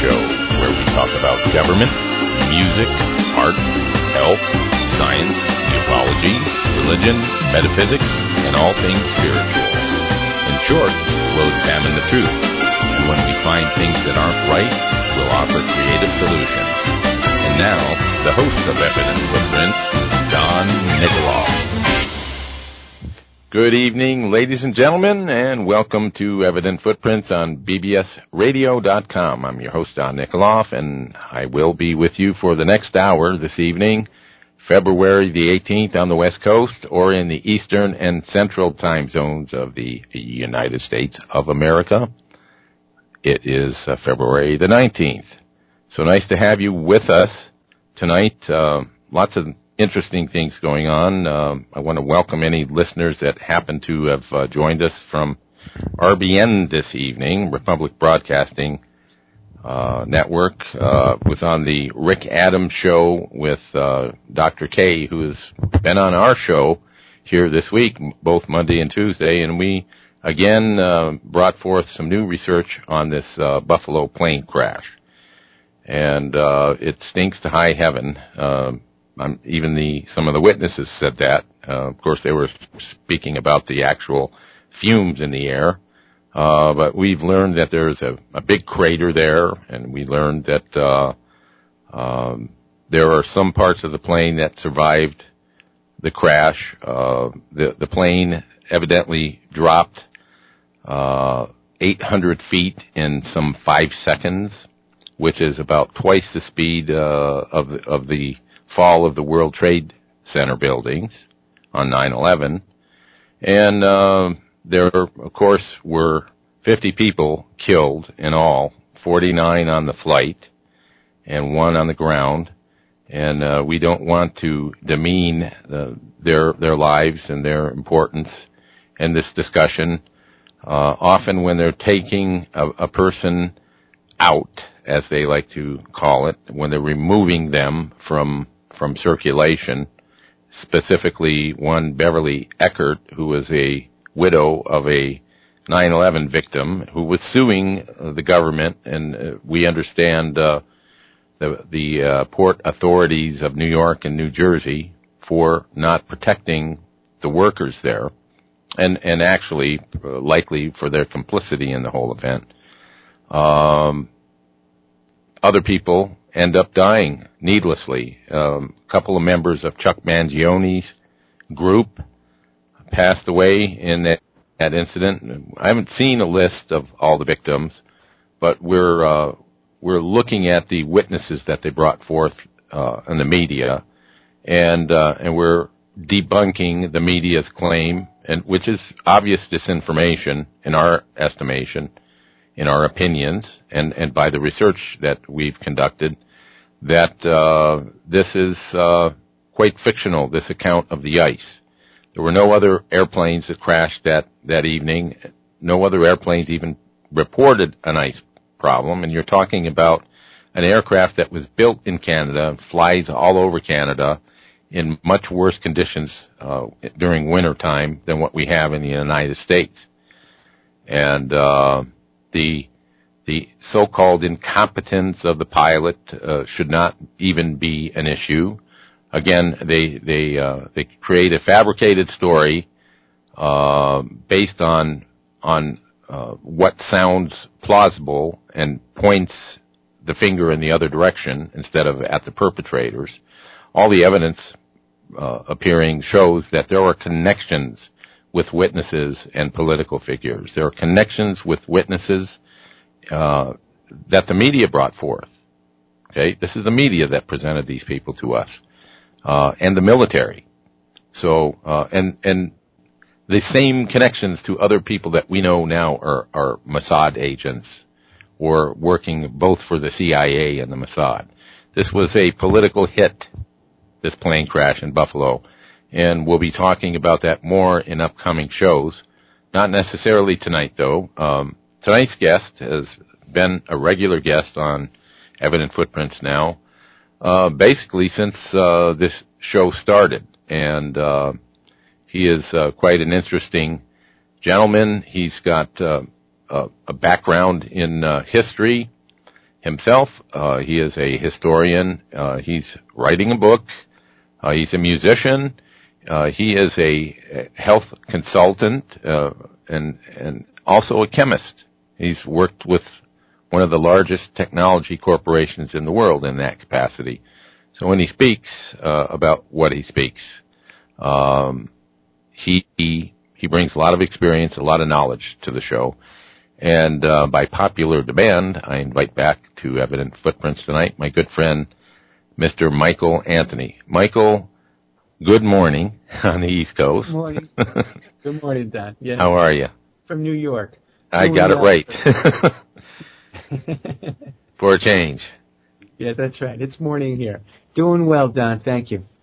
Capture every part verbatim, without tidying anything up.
show where we talk about government, music, art, health, science, ufology, religion, metaphysics, and all things spiritual. In short, we'll examine the truth, and when we find things that aren't right, we'll offer creative solutions. And now, the host of Evident Footprints, Don Nikoloff. Good evening, ladies and gentlemen, and welcome to Evident Footprints on B B S radio dot com. I'm your host, Don Nikoloff, and I will be with you for the next hour this evening, February the eighteenth on the West Coast, or in the Eastern and Central time zones of the United States of America. It is uh, February the nineteenth. So nice to have you with us tonight. Uh, lots of interesting things going on. Um, I want to welcome any listeners that happen to have uh, joined us from R B N this evening, Republic Broadcasting uh, Network. Uh, was on the Rick Adams show with uh, Doctor K, who has been on our show here this week, both Monday and Tuesday, and we again uh, brought forth some new research on this uh, Buffalo plane crash. And uh, it stinks to high heaven. Uh, Um, even the some of the witnesses said that. Uh, of course, they were speaking about the actual fumes in the air. Uh, but we've learned that there's a, a big crater there, and we learned that uh, um, there are some parts of the plane that survived the crash. Uh, the, the plane evidently dropped uh, eight hundred feet in some five seconds, which is about twice the speed uh, of the, of the fall of the World Trade Center buildings on nine eleven. And uh, there, of course, were fifty people killed in all, forty-nine on the flight and one on the ground. And uh, we don't want to demean uh, their their lives and their importance in this discussion. Uh, often when they're taking a, a person out, as they like to call it, when they're removing them from from circulation, specifically one Beverly Eckert, who was a widow of a nine eleven victim who was suing uh, the government, and uh, we understand uh, the, the uh, port authorities of New York and New Jersey for not protecting the workers there, and, and actually uh, likely for their complicity in the whole event. Um, other people end up dying needlessly. Um, a couple of members of Chuck Mangione's group passed away in that, that incident. I haven't seen a list of all the victims, but we're uh, we're looking at the witnesses that they brought forth uh, in the media, and uh, and we're debunking the media's claim, and which is obvious disinformation in our estimation, in our opinions, and, and by the research that we've conducted, that uh, this is uh, quite fictional, this account of the ice. There were no other airplanes that crashed that, that evening. No other airplanes even reported an ice problem, and you're talking about an aircraft that was built in Canada, flies all over Canada in much worse conditions uh, during winter time than what we have in the United States. And uh, the the so-called incompetence of the pilot uh, should not even be an issue. Again, they they uh, they create a fabricated story uh, based on on uh, what sounds plausible and points the finger in the other direction instead of at the perpetrators. All the evidence uh, appearing shows that there are connections with witnesses and political figures. There are connections with witnesses uh, that the media brought forth. Okay, this is the media that presented these people to us, uh, and the military. So, uh, and and the same connections to other people that we know now are, are Mossad agents, or working both for the C I A and the Mossad. This was a political hit, this plane crash in Buffalo, and we'll be talking about that more in upcoming shows. Not necessarily tonight, though. Um, tonight's guest has been a regular guest on Evident Footprints now, uh, basically since uh, this show started, and uh, he is uh, quite an interesting gentleman. He's got uh, a, a background in uh, history, himself. Uh, he is a historian. Uh, he's writing a book. Uh, he's a musician. Uh, he is a health consultant uh, and and also a chemist. He's worked with one of the largest technology corporations in the world in that capacity. So when he speaks uh, about what he speaks, um, he, he he brings a lot of experience, a lot of knowledge to the show. And uh, by popular demand, I invite back to Evident Footprints tonight my good friend, Mister Michael Anthony. Michael, good morning on the East Coast. Good morning. Good morning, Don. Yeah. How are you? From New York. I New got York. it right. For a change. Yeah, that's right. It's morning here. Doing well, Don. Thank you.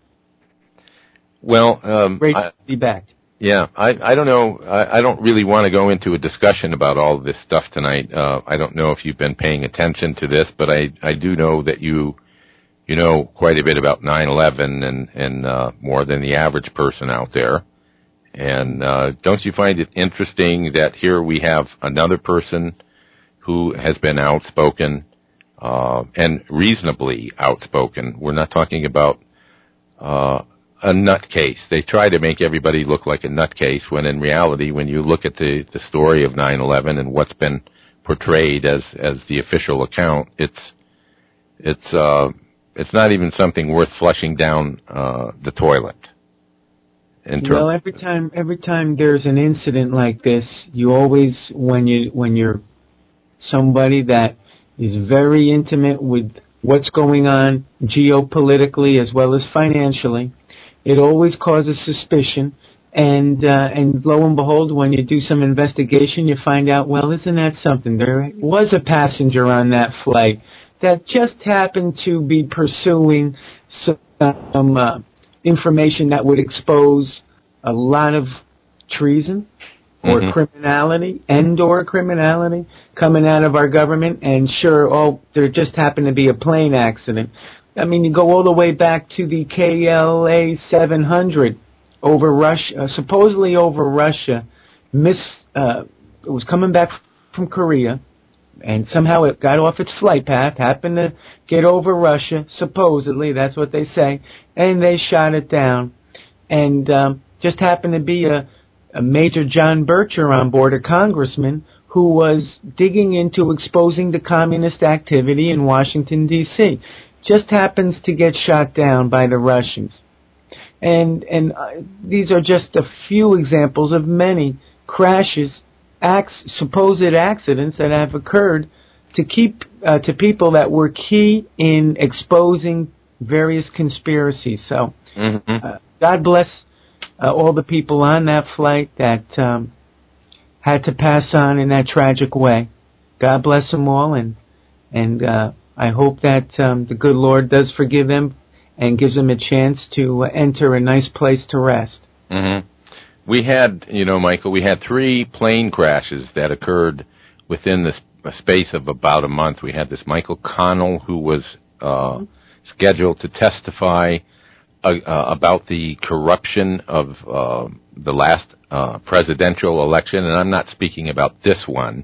Well, um, great I, to be back. Yeah, I, I don't know. I, I don't really want to go into a discussion about all of this stuff tonight. Uh, I don't know if you've been paying attention to this, but I, I do know that you you know quite a bit about nine eleven and and uh, more than the average person out there. And uh, don't you find it interesting that here we have another person who has been outspoken uh, and reasonably outspoken? We're not talking about uh, a nutcase. They try to make everybody look like a nutcase when in reality, when you look at the, the story of nine eleven and what's been portrayed as, as the official account, it's it's uh, it's not even something worth flushing down uh, the toilet. In terms well, every time every time there's an incident like this, you always when you when you're somebody that is very intimate with what's going on geopolitically as well as financially, it always causes suspicion. And uh, and lo and behold, when you do some investigation, you find out, well, isn't that something? There was a passenger on that flight that just happened to be pursuing some uh, information that would expose a lot of treason or mm-hmm. criminality and or criminality coming out of our government. And sure, oh, there just happened to be a plane accident. I mean, you go all the way back to the K L A seven hundred over Russia, uh, supposedly over Russia. Miss, uh, it was coming back from Korea, and somehow it got off its flight path, happened to get over Russia, supposedly, that's what they say, and they shot it down. And um, just happened to be a, a Major John Bircher on board, a congressman, who was digging into exposing the communist activity in Washington, D C Just happens to get shot down by the Russians. And and uh, these are just a few examples of many crashes, acts, supposed accidents that have occurred to keep uh, to people that were key in exposing various conspiracies. So mm-hmm. uh, God bless uh, all the people on that flight that um, had to pass on in that tragic way. God bless them all, and and uh, I hope that um, the good Lord does forgive them and gives them a chance to uh, enter a nice place to rest. Mm-hmm. We had, you know, Michael, we had three plane crashes that occurred within the sp- space of about a month. We had this Michael Connell, who was uh, mm-hmm. scheduled to testify uh, uh, about the corruption of uh, the last uh, presidential election, and I'm not speaking about this one.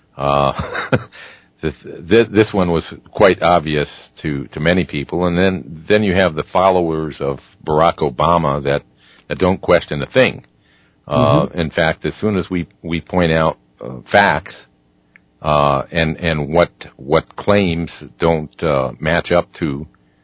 Uh, this, this, this one was quite obvious to, to many people, and then, then you have the followers of Barack Obama that, that don't question a thing. Uh, mm-hmm. In fact, as soon as we, we point out uh, facts uh, and and what what claims don't uh, match up to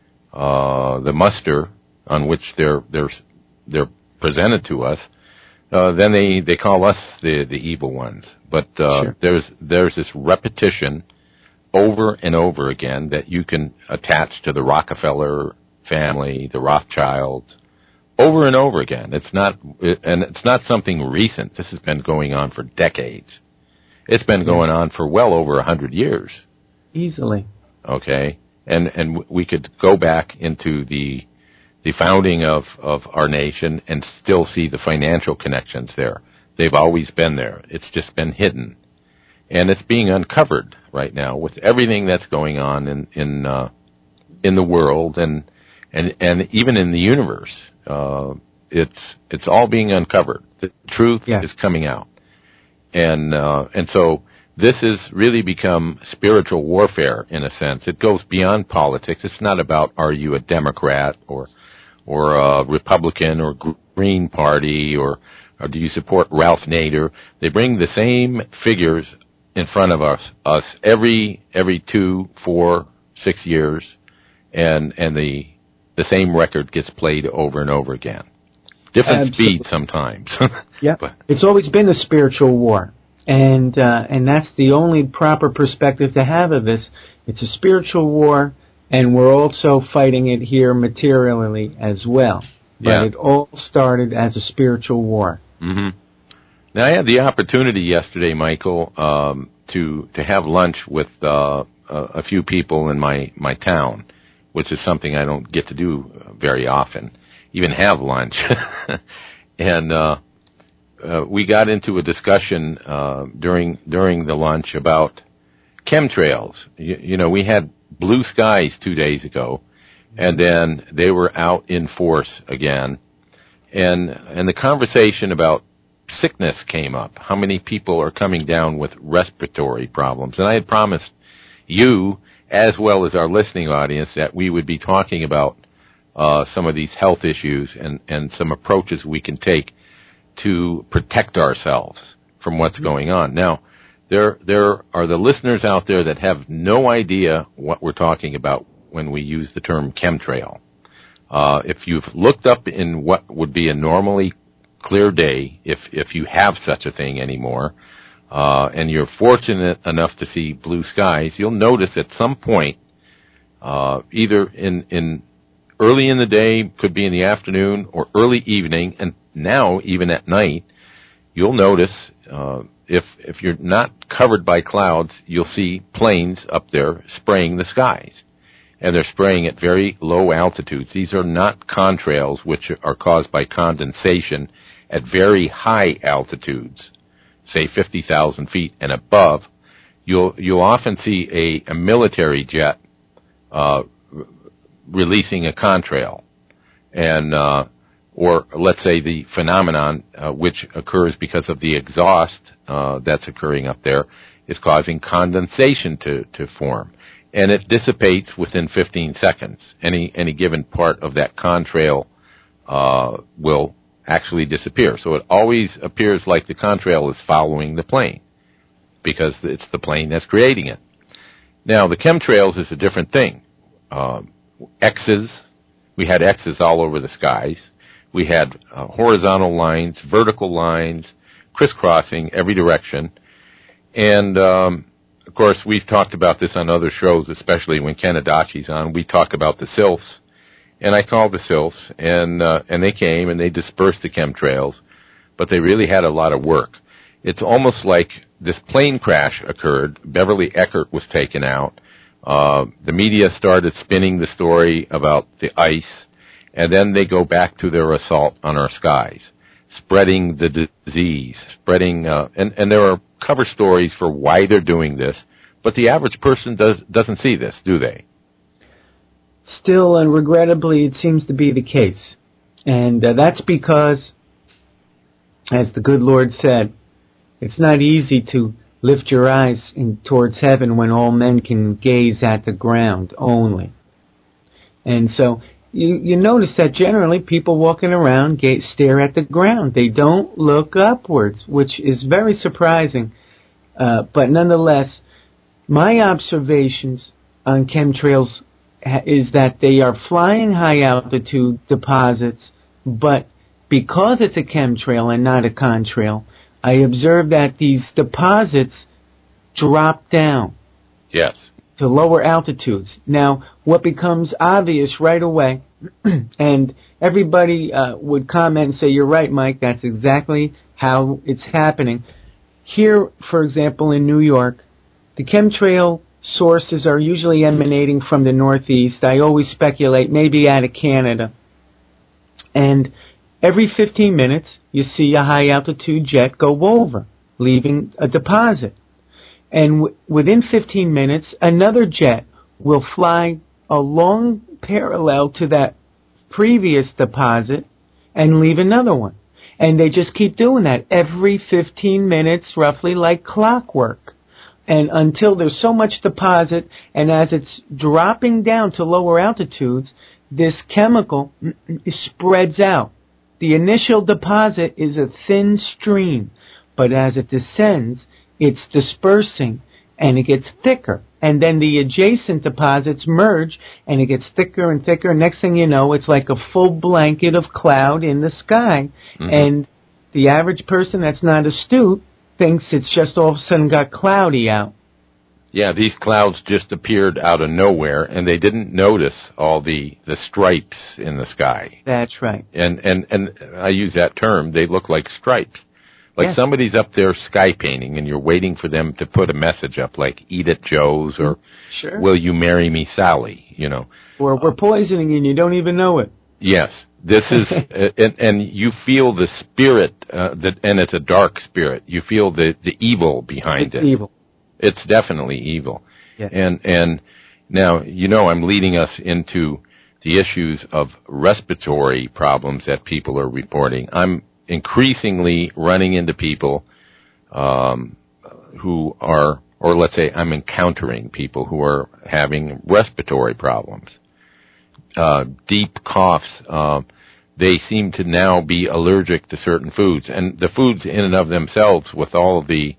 uh, the muster on which they're they're they're presented to us, uh, then they, they call us the, the evil ones. But uh, sure. there's there's this repetition over and over again that you can attach to the Rockefeller family, the Rothschilds. Over and over again. It's not, and it's not something recent. This has been going on for decades. It's been going on for well over a hundred years. Easily. Okay, and and we could go back into the the founding of of our nation and still see the financial connections there. They've always been there. It's just been hidden, and it's being uncovered right now with everything that's going on in in uh, in the world and and and even in the universe. Uh, it's it's all being uncovered. The truth yeah. is coming out, and uh, and so this has really become spiritual warfare in a sense. It goes beyond politics. It's not about are you a Democrat or or a Republican or Green Party or, or do you support Ralph Nader. They bring the same figures in front of us us every every two, four, six years, and and the the same record gets played over and over again. Different Absolutely. speed sometimes. Yeah, but, it's always been a spiritual war, and uh, and that's the only proper perspective to have of this. It's a spiritual war, and we're also fighting it here materially as well. But yeah. it all started as a spiritual war. Mm-hmm. Now, I had the opportunity yesterday, Michael, um, to to have lunch with uh, a, a few people in my, my town, which is something I don't get to do very often, even have lunch. and uh, uh, we got into a discussion uh, during during the lunch about chemtrails. You, you know, we had blue skies two days ago, and then they were out in force again. And and the conversation about sickness came up. How many people are coming down with respiratory problems? And I had promised you, as well as our listening audience, that we would be talking about uh, some of these health issues and, and some approaches we can take to protect ourselves from what's going on. Now, there there are the listeners out there that have no idea what we're talking about when we use the term chemtrail. Uh, if you've looked up in what would be a normally clear day, if if you have such a thing anymore, uh, and you're fortunate enough to see blue skies, you'll notice at some point, uh, either in, in early in the day, could be in the afternoon, or early evening, and now even at night, you'll notice, uh, if if you're not covered by clouds, you'll see planes up there spraying the skies. And they're spraying at very low altitudes. These are not contrails, which are caused by condensation at very high altitudes, say fifty thousand feet and above. You'll you'll often see a, a military jet uh, r- releasing a contrail, and uh, or let's say the phenomenon uh, which occurs because of the exhaust uh, that's occurring up there is causing condensation to, to form. And it dissipates within fifteen seconds. Any any given part of that contrail uh, will actually disappear. So it always appears like the contrail is following the plane because it's the plane that's creating it. Now, the chemtrails is a different thing. Uh, X's, we had X's all over the skies. We had uh, horizontal lines, vertical lines, crisscrossing every direction. And um of course, we've talked about this on other shows, especially when Ken Adachi's on. We talk about the sylphs, and I called the sylphs, and uh, and they came and they dispersed the chemtrails, but they really had a lot of work. It's almost like this plane crash occurred. Beverly Eckert was taken out. Uh, the media started spinning the story about the ice, and then they go back to their assault on our skies, spreading the disease, spreading, uh, and, and there are cover stories for why they're doing this, but the average person does, doesn't see this, do they? Still, and regrettably, it seems to be the case. And uh, that's because, as the good Lord said, it's not easy to lift your eyes in, towards heaven when all men can gaze at the ground only. And so you, you notice that generally people walking around gaze, stare at the ground. They don't look upwards, which is very surprising. Uh, but nonetheless, my observations on chemtrails ha- is that they are flying high-altitude deposits, but because it's a chemtrail and not a contrail, I observe that these deposits drop down. Yes. To lower altitudes. Now, what becomes obvious right away, and everybody uh, would comment and say, you're right, Mike, that's exactly how it's happening. Here, for example, in New York, the chemtrail sources are usually emanating from the Northeast. I always speculate, maybe out of Canada. And every fifteen minutes, you see a high-altitude jet go over, leaving a deposit. And w- within fifteen minutes, another jet will fly along parallel to that previous deposit and leave another one. And they just keep doing that every fifteen minutes, roughly like clockwork. And until there's so much deposit, and as it's dropping down to lower altitudes, this chemical spreads out. The initial deposit is a thin stream, but as it descends, it's dispersing, and it gets thicker. And then the adjacent deposits merge, and it gets thicker and thicker. Next thing you know, it's like a full blanket of cloud in the sky. Mm-hmm. And the average person that's not astute thinks it's just all of a sudden got cloudy out. Yeah, these clouds just appeared out of nowhere, and they didn't notice all the, the stripes in the sky. That's right. And, and, and I use that term, they look like stripes. Like yes. somebody's up there sky painting, and you're waiting for them to put a message up, like "Eat it, Joe's," or sure. "Will you marry me, Sally?" You know, or "We're poisoning you and you don't even know it." Yes, this is, and, and you feel the spirit, uh, that, and it's a dark spirit. You feel the, the evil behind it's it. Evil. It's definitely evil. Yes. And and now you know I'm leading us into the issues of respiratory problems that people are reporting. I'm increasingly running into people um, who are, or let's say I'm encountering people who are having respiratory problems, uh, deep coughs. Uh, they seem to now be allergic to certain foods, and the foods in and of themselves, with all of the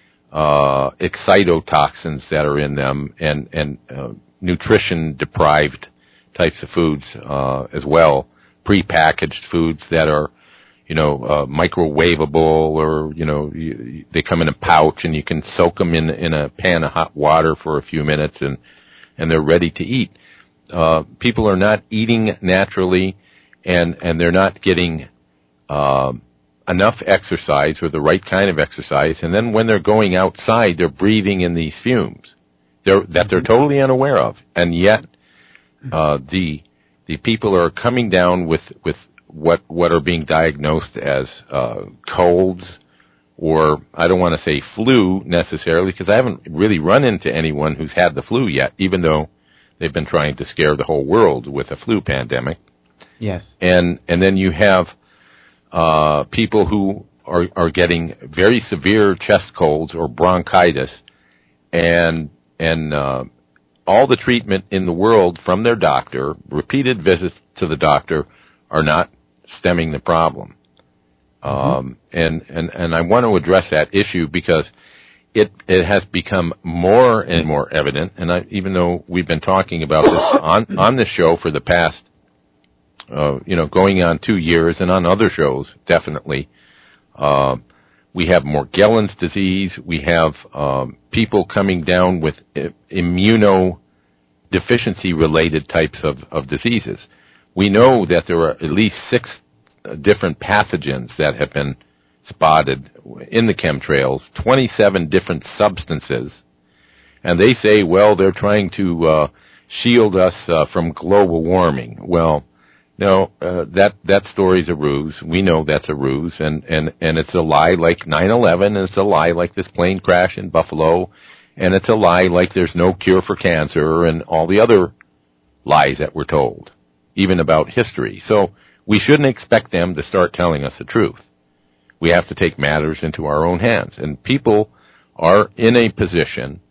uh, excitotoxins that are in them, and and uh, nutrition deprived types of foods uh, as well, prepackaged foods that are, you know, uh, microwavable, or, you know, you, they come in a pouch and you can soak them in, in a pan of hot water for a few minutes and, and they're ready to eat. Uh, people are not eating naturally, and, and they're not getting, uh, enough exercise, or the right kind of exercise. And then when they're going outside, they're breathing in these fumes they're, that they're totally unaware of. And yet, uh, the, the people are coming down with, with, what what are being diagnosed as uh, colds, or I don't want to say flu necessarily, because I haven't really run into anyone who's had the flu yet, even though they've been trying to scare the whole world with a flu pandemic. Yes. And and then you have uh, people who are, are getting very severe chest colds or bronchitis, and and uh, all the treatment in the world from their doctor, repeated visits to the doctor, are not stemming the problem. Um, mm-hmm. and, and, and I want to address that issue because it, it has become more and more evident. And I, even though we've been talking about this on, on this show for the past, uh, you know, going on two years and on other shows, definitely, uh, we have Morgellons disease. We have, um, people coming down with immunodeficiency related types of, of diseases. We know that there are at least six uh, different pathogens that have been spotted in the chemtrails, twenty-seven different substances, and they say, well, they're trying to uh, shield us uh, from global warming. Well, no, uh, that that story's a ruse. We know that's a ruse, and, and, and it's a lie like nine eleven, and it's a lie like this plane crash in Buffalo, and it's a lie like there's no cure for cancer, and all the other lies that we're told, even about history. So we shouldn't expect them to start telling us the truth. We have to take matters into our own hands. And people are in a position,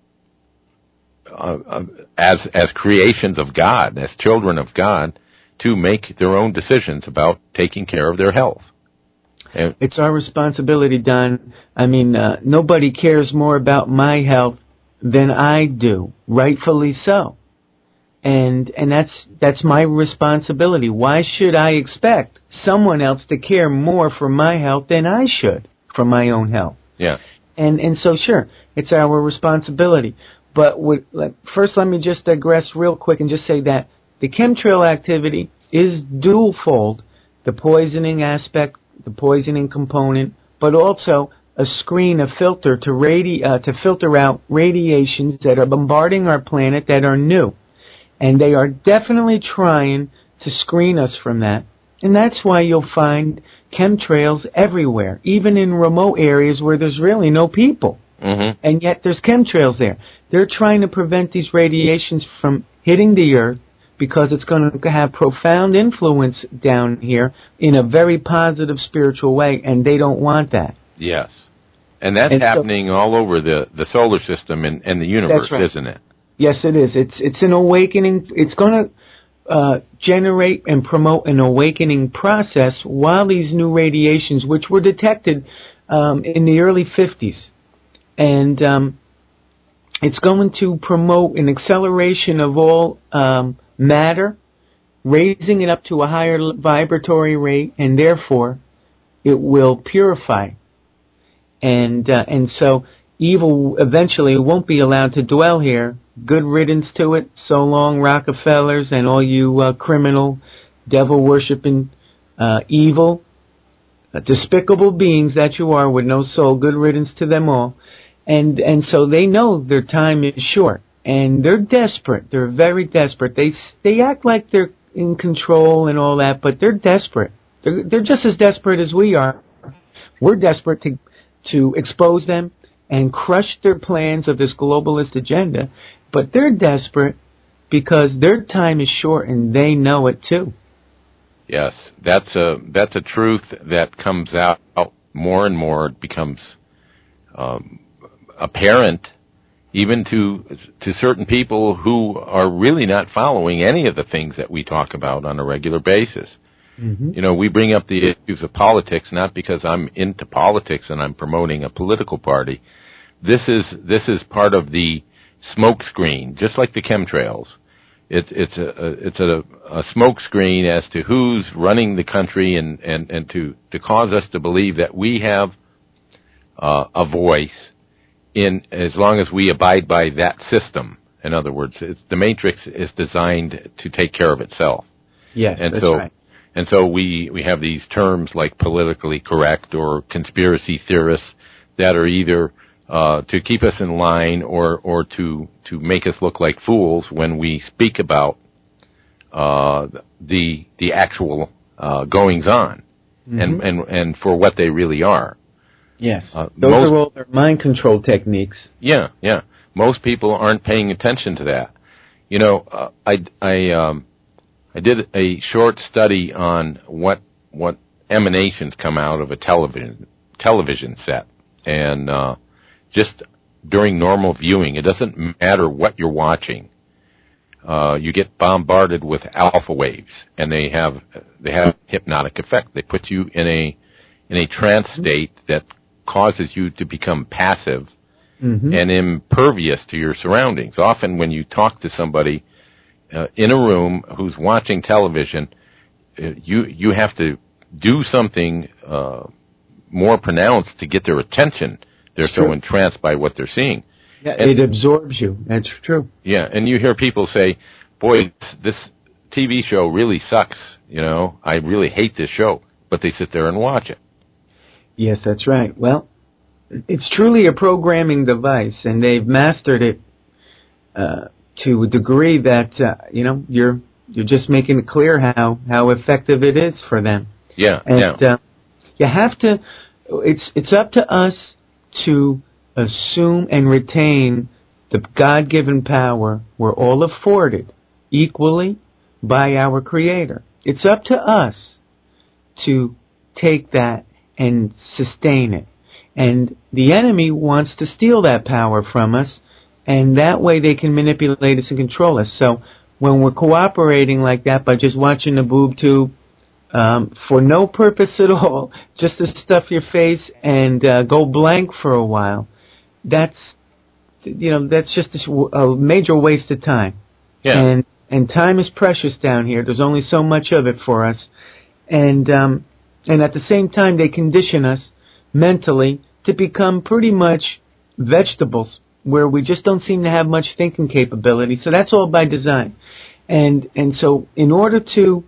uh, uh, as as creations of God, as children of God, to make their own decisions about taking care of their health. And it's our responsibility, Don. I mean, uh, nobody cares more about my health than I do, rightfully so. And and that's that's my responsibility. Why should I expect someone else to care more for my health than I should for my own health? Yeah. And and so sure, it's our responsibility. But what, let, first, let me just digress real quick and just say that the chemtrail activity is dual-fold: the poisoning aspect, the poisoning component, but also a screen, a filter to radi- uh, to filter out radiations that are bombarding our planet that are new. And they are definitely trying to screen us from that. And that's why you'll find chemtrails everywhere, even in remote areas where there's really no people. Mm-hmm. And yet there's chemtrails there. They're trying to prevent these radiations from hitting the earth because it's going to have profound influence down here in a very positive spiritual way, and they don't want that. Yes. And that's and happening so, all over the, the solar system and, and the universe, right. isn't it? Yes, it is. It's it's an awakening. It's going to uh, generate and promote an awakening process while these new radiations, which were detected um, in the early fifties, and um, it's going to promote an acceleration of all um, matter, raising it up to a higher vibratory rate, and therefore it will purify. And uh, and so evil eventually won't be allowed to dwell here. Good riddance to it. So long, Rockefellers and all you uh, criminal, devil-worshipping, uh, evil, uh, despicable beings that you are with no soul. Good riddance to them all. And and so they know their time is short. And they're desperate. They're very desperate. They they act like they're in control and all that, but they're desperate. They're, they're just as desperate as we are. We're desperate to to expose them and crush their plans of this globalist agenda, but they're desperate because their time is short and they know it too. Yes, that's a that's a truth that comes out more and more. It becomes um, apparent even to to certain people who are really not following any of the things that we talk about on a regular basis. Mm-hmm. You know, we bring up the issues of politics not because I'm into politics and I'm promoting a political party. This is this is part of the smoke screen, just like the chemtrails. It's it's a, a it's a, a smoke screen as to who's running the country and, and, and to, to cause us to believe that we have uh, a voice in as long as we abide by that system. In other words, it's, the matrix is designed to take care of itself. Yes, and that's so, right. And so we, we have these terms like politically correct or conspiracy theorists that are either uh, to keep us in line or, or to, to make us look like fools when we speak about uh, the the actual uh, goings on mm-hmm. and, and and for what they really are. Yes, uh, those most, are all their mind control techniques. Yeah, yeah. Most people aren't paying attention to that. You know, uh, I I um, I did a short study on what what emanations come out of a television television set, and uh, just during normal viewing, it doesn't matter what you're watching. Uh, you get bombarded with alpha waves, and they have they have hypnotic effect. They put you in a in a trance state that causes you to become passive mm-hmm. and impervious to your surroundings. Often, when you talk to somebody uh, in a room who's watching television, uh, you you have to do something uh, more pronounced to get their attention. They're it's so true. entranced by what they're seeing. Yeah, and, it absorbs you. That's true. Yeah, and you hear people say, boy, this T V show really sucks, you know, I really hate this show, but they sit there and watch it. Yes, that's right. Well, it's truly a programming device, and they've mastered it uh, to a degree that, uh, you know, you're you're just making it clear how, how effective it is for them. Yeah, and, yeah. Uh, you have to, it's it's up to us to assume and retain the God-given power we're all afforded equally by our Creator. It's up to us to take that and sustain it. And the enemy wants to steal that power from us, and that way they can manipulate us and control us. So when we're cooperating like that by just watching the boob tube um, for no purpose at all, just to stuff your face and uh, go blank for a while, that's, you know, that's just a major waste of time. Yeah. And and time is precious down here. There's only so much of it for us. And um, and at the same time, they condition us mentally to become pretty much vegetables, where we just don't seem to have much thinking capability. So that's all by design. And and so in order to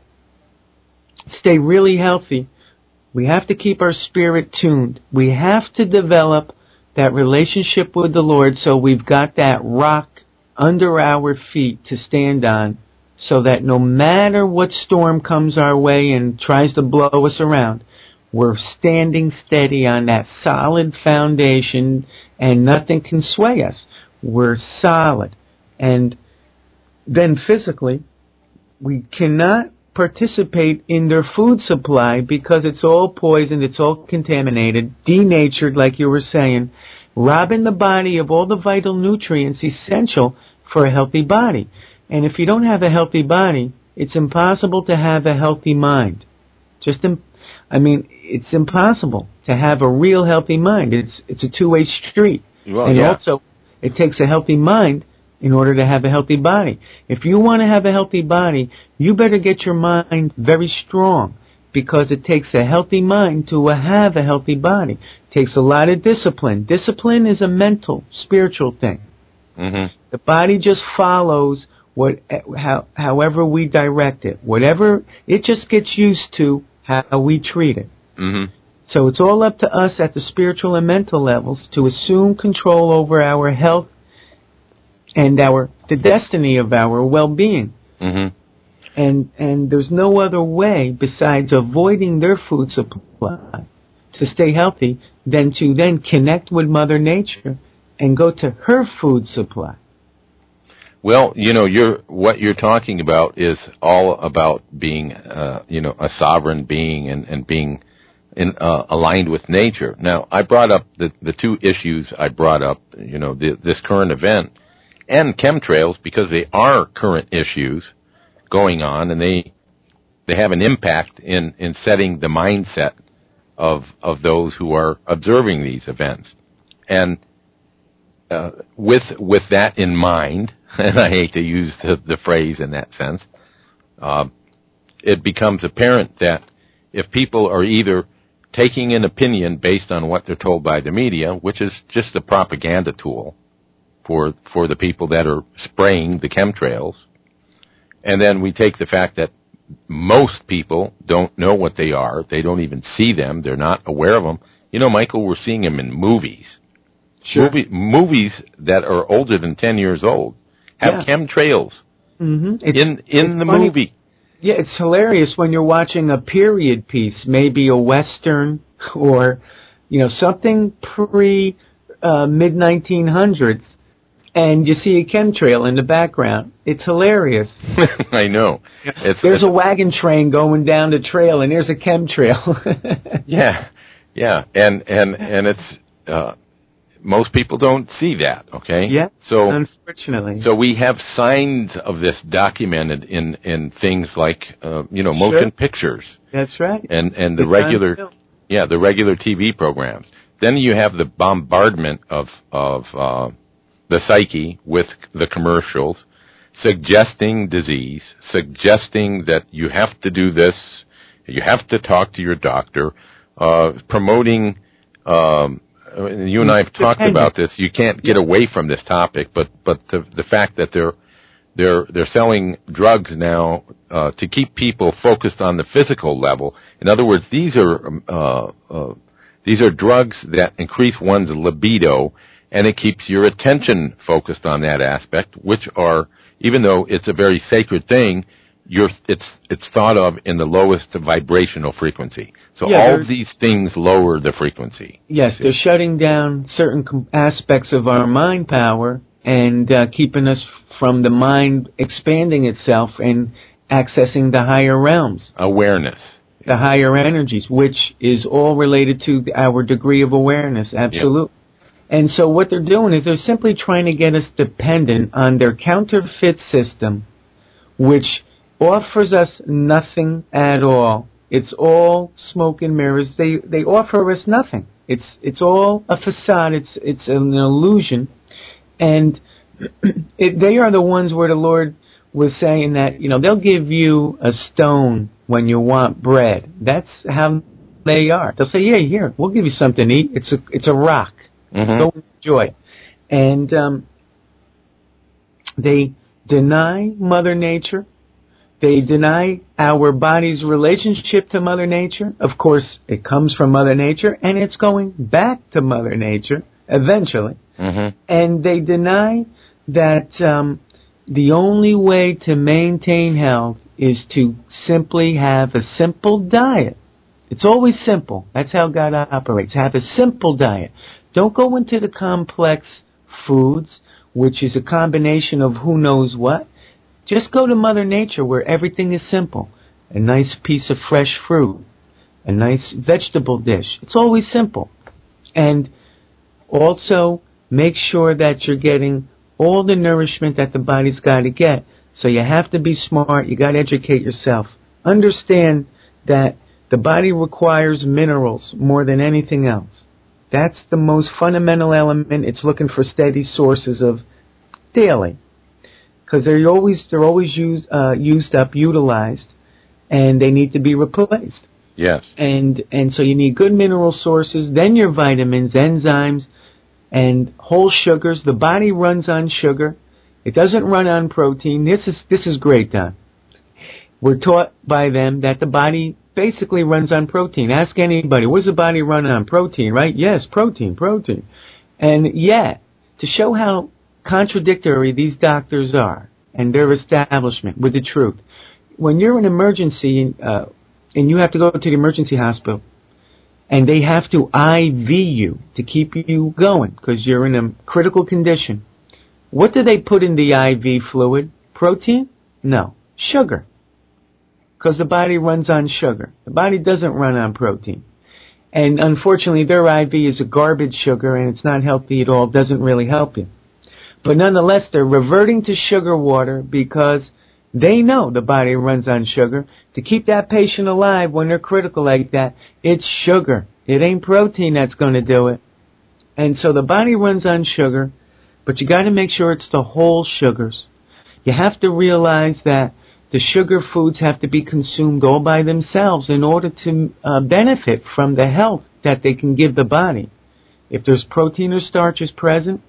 stay really healthy, we have to keep our spirit tuned. We have to develop that relationship with the Lord, so we've got that rock under our feet to stand on, so that no matter what storm comes our way and tries to blow us around, we're standing steady on that solid foundation and nothing can sway us. We're solid. And then physically, we cannot participate in their food supply because it's all poisoned, it's all contaminated, denatured, like you were saying, robbing the body of all the vital nutrients essential for a healthy body. And if you don't have a healthy body, it's impossible to have a healthy mind. Just, im- I mean, it's impossible to have a real healthy mind. It's it's a two-way street. Well, and yeah. also, it takes a healthy mind in order to have a healthy body. If you want to have a healthy body, you better get your mind very strong, because it takes a healthy mind to have a healthy body. It takes a lot of discipline. Discipline is a mental, spiritual thing. Mm-hmm. The body just follows what, how, however we direct it. Whatever, it just gets used to how we treat it. Mm-hmm. So it's all up to us at the spiritual and mental levels to assume control over our health and our the destiny of our well-being. Mm-hmm. And and there's no other way besides avoiding their food supply to stay healthy than to then connect with Mother Nature and go to her food supply. Well, you know, you're what you're talking about is all about being, uh, you know, a sovereign being and, and being in, uh, aligned with nature. Now, I brought up the the two issues I brought up, you know, the, this current event and chemtrails, because they are current issues going on, and they they have an impact in, in setting the mindset of of those who are observing these events. And uh, with with that in mind, and I hate to use the, the phrase in that sense, uh, it becomes apparent that if people are either taking an opinion based on what they're told by the media, which is just a propaganda tool for for the people that are spraying the chemtrails, and then we take the fact that most people don't know what they are, they don't even see them, they're not aware of them. You know, Michael, we're seeing them in movies. Sure. Movie, movies that are older than ten years old have Yeah. chemtrails Mm-hmm. in in the funny. movie. Yeah, it's hilarious when you're watching a period piece, maybe a Western or, you know, something pre uh, mid nineteen hundreds, and you see a chemtrail in the background. It's hilarious. I know. It's, there's it's, a wagon train going down the trail, and there's a chemtrail. yeah, yeah, and and and it's uh, most people don't see that. Okay. Yeah. So unfortunately. So we have signs of this documented in, in things like, uh, you know, motion Sure. pictures. That's right. And, and the It's regular, on film. yeah, the regular T V programs. Then you have the bombardment of, of, uh, the psyche with the commercials suggesting disease, suggesting that you have to do this, you have to talk to your doctor, uh, promoting, um, you and I have talked about this. You can't get away from this topic, but but the the fact that they're they're they're selling drugs now uh, to keep people focused on the physical level. In other words, these are uh, uh, these are drugs that increase one's libido, and it keeps your attention focused on that aspect. Which are, even though it's a very sacred thing, you're it's it's thought of in the lowest vibrational frequency. So Yeah, all of these things lower the frequency. Yes, they're shutting down certain com- aspects of our mind power and uh, keeping us from the mind expanding itself and accessing the higher realms. Awareness. The higher energies, which is all related to our degree of awareness, absolutely. Yep. And so what they're doing is they're simply trying to get us dependent on their counterfeit system, which offers us nothing at all. It's all smoke and mirrors. They they offer us nothing. It's it's all a facade. It's it's an illusion, and it, they are the ones where the Lord was saying that, you know, they'll give you a stone when you want bread. That's how they are. They'll say, yeah, here, we'll give you something to eat. It's a it's a rock. Mm-hmm. Go enjoy. And um, they deny Mother Nature. They deny our body's relationship to Mother Nature. Of course, it comes from Mother Nature, and it's going back to Mother Nature eventually. Mm-hmm. And they deny that um, the only way to maintain health is to simply have a simple diet. It's always simple. That's how God operates. Have a simple diet. Don't go into the complex foods, which is a combination of who knows what. Just go to Mother Nature where everything is simple. a nice piece of fresh fruit, a nice vegetable dish. It's always simple. And also make sure that you're getting all the nourishment that the body's got to get. So you have to be smart. You got to educate yourself. Understand that the body requires minerals more than anything else. That's the most fundamental element. It's looking for steady sources of daily, because they're always they're always used uh, used up, utilized, and they need to be replaced. Yes. And and so you need good mineral sources, then your vitamins, enzymes, and whole sugars. The body runs on sugar. It doesn't run on protein. This is this is great, Don. We're taught by them that the body basically runs on protein. Ask anybody, what does the body run on? Protein, right? Yes, protein, protein. And yet, to show how contradictory these doctors are and their establishment with the truth, when you're in emergency uh, and you have to go to the emergency hospital and they have to I V you to keep you going because you're in a critical condition, what do they put in the I V fluid? Protein? No. Sugar. Because the body runs on sugar. The body doesn't run on protein. And unfortunately, their I V is a garbage sugar, and it's not healthy at all. It doesn't really help you. But nonetheless, they're reverting to sugar water because they know the body runs on sugar. To keep that patient alive when they're critical like that, it's sugar. It ain't protein that's going to do it. And so the body runs on sugar, but you got to make sure it's the whole sugars. You have to realize that the sugar foods have to be consumed all by themselves in order to uh, benefit from the health that they can give the body. If there's protein or starches present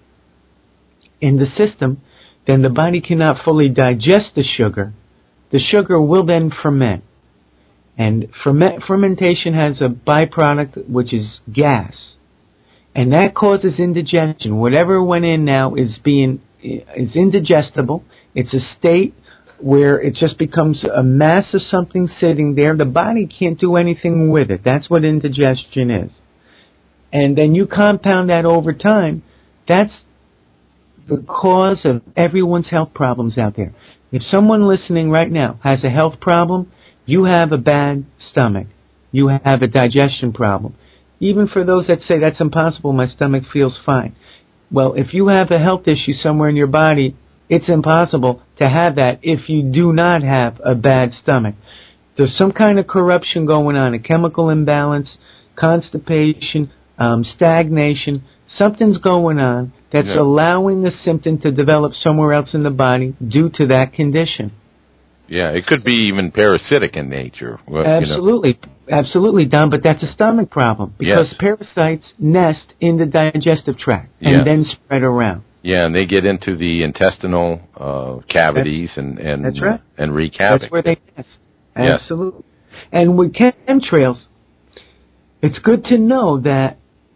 in the system, then the body cannot fully digest the sugar. The sugar will then ferment. And ferment, fermentation has a byproduct which is gas. And that causes indigestion. Whatever went in now is being is indigestible. It's a state where it just becomes a mass of something sitting there. The body can't do anything with it. That's what indigestion is. And then you compound that over time. That's the cause of everyone's health problems out there. If someone listening right now has a health problem, you have a bad stomach. You have a digestion problem. Even for those that say that's impossible, my stomach feels fine. Well, if you have a health issue somewhere in your body, it's impossible to have that if you do not have a bad stomach. There's some kind of corruption going on, a chemical imbalance, constipation, um, stagnation. Something's going on that's yeah. allowing the symptom to develop somewhere else in the body due to that condition. Yeah, it could be even parasitic in nature. Well, absolutely, you know. absolutely, Don, but that's a stomach problem because yes. parasites nest in the digestive tract and yes. then spread around. Yeah, and they get into the intestinal uh, cavities that's, and and, that's right. and wreak havoc. That's where they nest. Yes. Absolutely. And with chemtrails, it's good to know that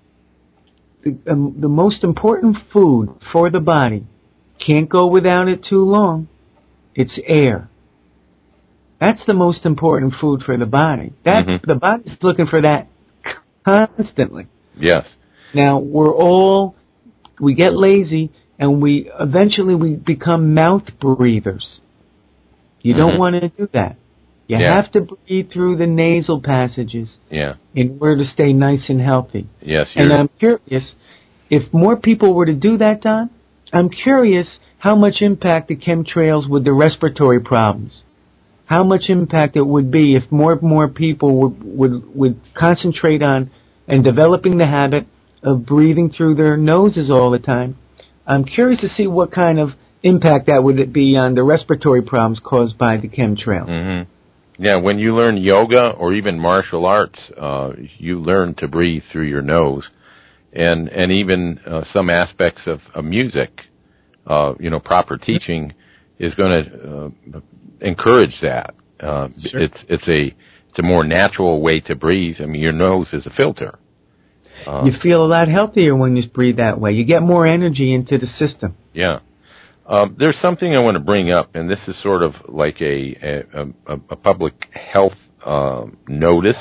the, um, the most important food for the body, can't go without it too long, it's air. That's the most important food for the body. That mm-hmm. the body's looking for that constantly. Yes. Now we're all we get lazy and we eventually we become mouth breathers. You mm-hmm. don't want to do that. You yeah. have to breathe through the nasal passages. Yeah. In order to stay nice and healthy. Yes. And I'm curious if more people were to do that, Don. I'm curious how much impact the chemtrails with the respiratory problems. How much impact it would be if more and more people would, would would concentrate on and developing the habit of breathing through their noses all the time. I'm curious to see what kind of impact that would be on the respiratory problems caused by the chemtrails. Mm-hmm. Yeah, when you learn yoga or even martial arts, uh, you learn to breathe through your nose, and and even uh, some aspects of, of music, uh, you know, proper teaching is going to uh, encourage that. Uh, sure. It's it's a it's a more natural way to breathe. I mean, your nose is a filter. Uh, you feel a lot healthier when you breathe that way. You get more energy into the system. Yeah. Um, there's something I want to bring up, and this is sort of like a a, a, a public health uh, notice.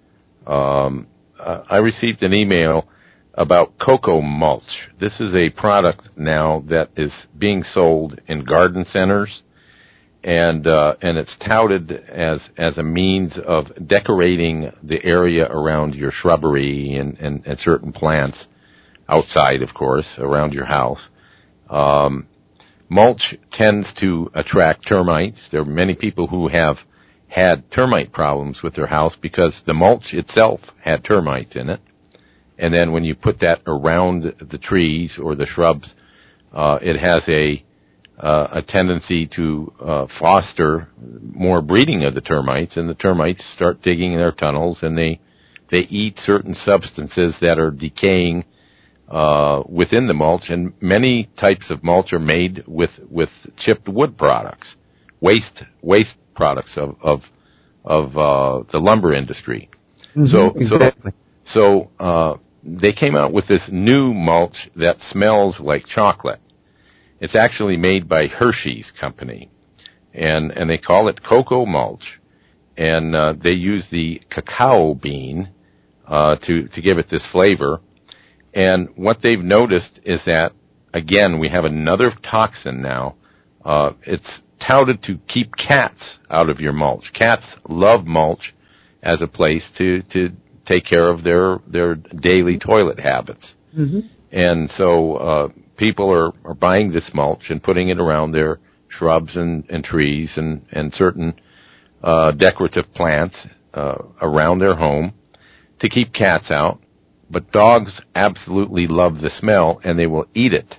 Um, uh, I received an email about cocoa mulch. This is a product now that is being sold in garden centers, and uh, and it's touted as as a means of decorating the area around your shrubbery and, and, and certain plants outside, of course, around your house. Um, mulch tends to attract termites. There are many people who have had termite problems with their house because the mulch itself had termites in it. And then when you put that around the trees or the shrubs, uh, it has a uh, a tendency to uh, foster more breeding of the termites, and the termites start digging their tunnels, and they they eat certain substances that are decaying uh, within the mulch. And many types of mulch are made with with chipped wood products, waste waste products of of of uh, the lumber industry. Mm-hmm, so exactly. so so uh, they came out with this new mulch that smells like chocolate. It's actually made by Hershey's company, and and they call it cocoa mulch, and uh, they use the cacao bean uh, to to give it this flavor. And what they've noticed is that, again, we have another toxin now. Uh, it's touted to keep cats out of your mulch. Cats love mulch as a place to, to take care of their, their daily toilet habits. Mm-hmm. And so uh, people are, are buying this mulch and putting it around their shrubs and, and trees and, and certain uh, decorative plants uh, around their home to keep cats out. But dogs absolutely love the smell, and they will eat it.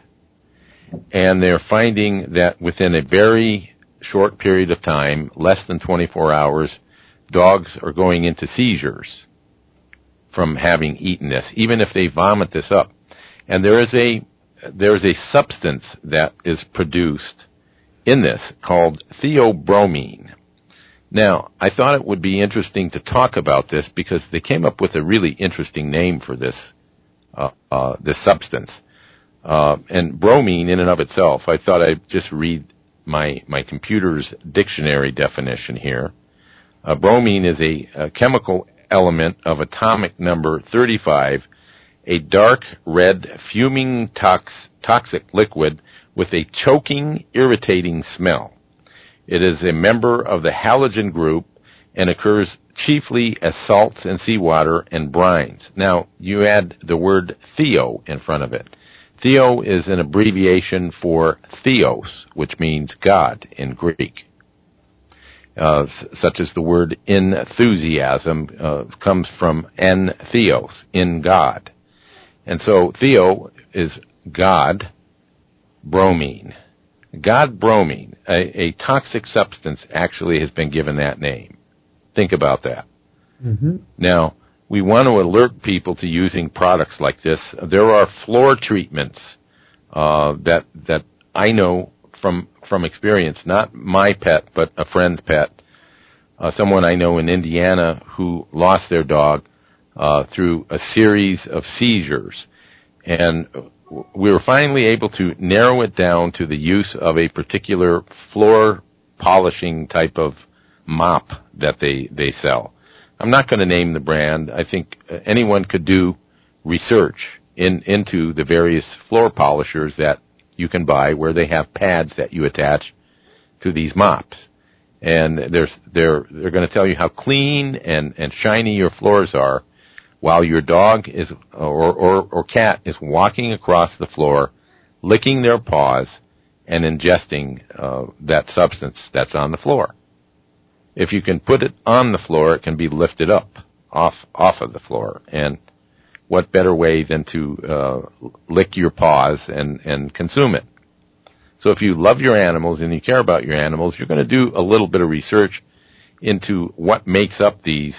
And they're finding that within a very short period of time, less than twenty-four hours, dogs are going into seizures from having eaten this, even if they vomit this up. And there is a there is a substance that is produced in this called theobromine. Now, I thought it would be interesting to talk about this because they came up with a really interesting name for this uh, uh, this substance. Uh, and bromine in and of itself, I thought I'd just read my my computer's dictionary definition here. Uh, bromine is a, a chemical element of atomic number thirty-five, a dark red fuming tox, toxic liquid with a choking, irritating smell. It is a member of the halogen group and occurs chiefly as salts in seawater and brines. Now, you add the word theo in front of it. Theo is an abbreviation for theos, which means God in Greek. Uh, such as the word enthusiasm uh, comes from en theos, in God. And so theo is God, bromine. God bromine, a, a toxic substance, actually has been given that name. Think about that. Mm-hmm. Now, we want to alert people to using products like this. There are floor treatments uh, that that I know from from experience, not my pet, but a friend's pet, uh, someone I know in Indiana who lost their dog uh, through a series of seizures. And we were finally able to narrow it down to the use of a particular floor polishing type of mop that they, they sell. I'm not going to name the brand. I think anyone could do research in, into the various floor polishers that you can buy where they have pads that you attach to these mops. And they're, they're, they're going to tell you how clean and, and shiny your floors are, while your dog is or, or, or cat is walking across the floor, licking their paws, and ingesting uh, that substance that's on the floor. If you can put it on the floor, it can be lifted up off off of the floor. And what better way than to uh, lick your paws and, and consume it? So if you love your animals and you care about your animals, you're going to do a little bit of research into what makes up these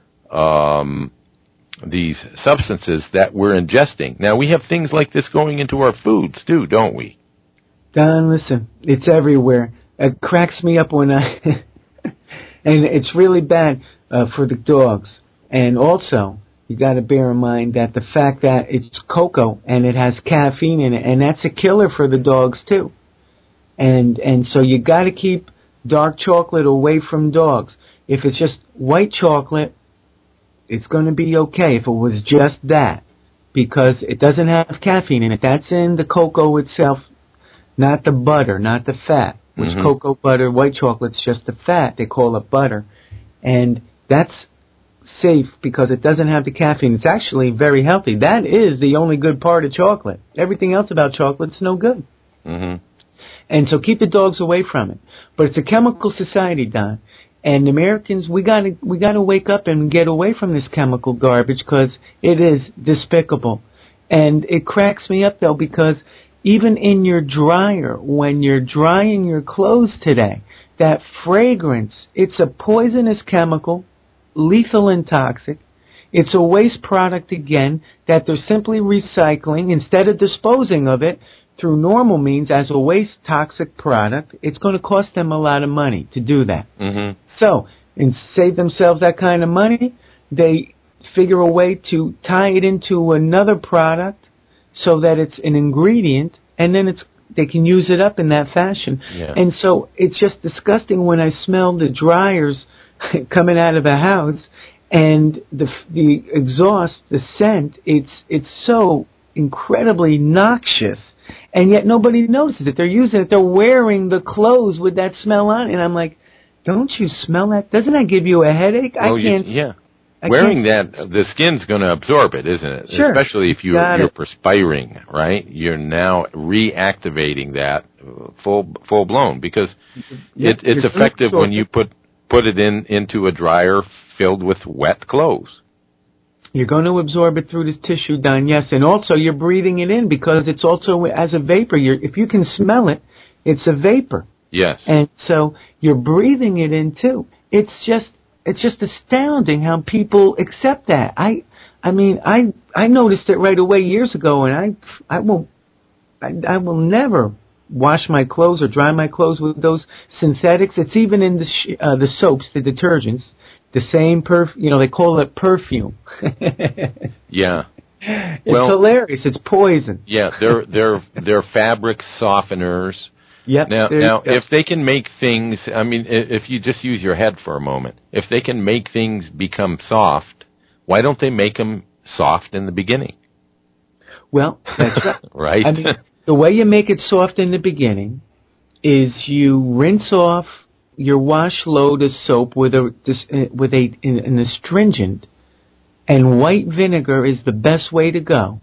um these substances that we're ingesting. Now, we have things like this going into our foods, too, don't we? Don, listen, it's everywhere. It cracks me up when I... and it's really bad uh, for the dogs. And also, you got to bear in mind that the fact that it's cocoa and it has caffeine in it, and that's a killer for the dogs, too. And, and so you got to keep dark chocolate away from dogs. If it's just white chocolate, it's going to be okay if it was just that, because it doesn't have caffeine in it. That's in the cocoa itself, not the butter, not the fat. which Mm-hmm. cocoa butter, white chocolate's just the fat. They call it butter. And that's safe because it doesn't have the caffeine. It's actually very healthy. That is the only good part of chocolate. Everything else about chocolate's no good. Mm-hmm. And so keep the dogs away from it. But it's a chemical society, Don. And Americans, we gotta we gotta wake up and get away from this chemical garbage because it is despicable. And it cracks me up though because even in your dryer, when you're drying your clothes today, that fragrance, it's a poisonous chemical, lethal and toxic. It's a waste product again that they're simply recycling instead of disposing of it through normal means as a waste toxic product. It's going to cost them a lot of money to do that. Mm-hmm. So, and save themselves that kind of money, they figure a way to tie it into another product so that it's an ingredient, and then it's they can use it up in that fashion. Yeah. And so it's just disgusting when I smell the dryers coming out of a house and the the exhaust, the scent. It's it's so incredibly noxious, and yet nobody notices it. They're using it. They're wearing the clothes with that smell on, and I'm like, don't you smell that? Doesn't that give you a headache? Oh, I can't. You, yeah. I Wearing can't, that, the skin's going to absorb it, isn't it? Sure. Especially if you, Got you're it. perspiring, right? You're now reactivating that full full blown because Yep, it, it's you're effective gonna when you put put it in into a dryer filled with wet clothes. You're going to absorb it through this tissue, Don, yes. And also you're breathing it in because it's also as a vapor. You're, if you can smell it, it's a vapor. Yes. And so you're breathing it in too. It's just it's just astounding how people accept that. I I mean, I I noticed it right away years ago, and I I will I, I will never wash my clothes or dry my clothes with those synthetics. It's even in the sh- uh, the soaps, the detergents. The same perf, you know, they call it perfume. Yeah. It's Well, hilarious. It's poison. Yeah, they're they're they're fabric softeners. Yep. Now, there- now, yep. if they can make things, I mean, i- if you just use your head for a moment, if they can make things become soft, why don't they make them soft in the beginning? Well, that's right. Right? I mean, the way you make it soft in the beginning is you rinse off your wash load of soap with a this, uh, with a an, an astringent, and white vinegar is the best way to go.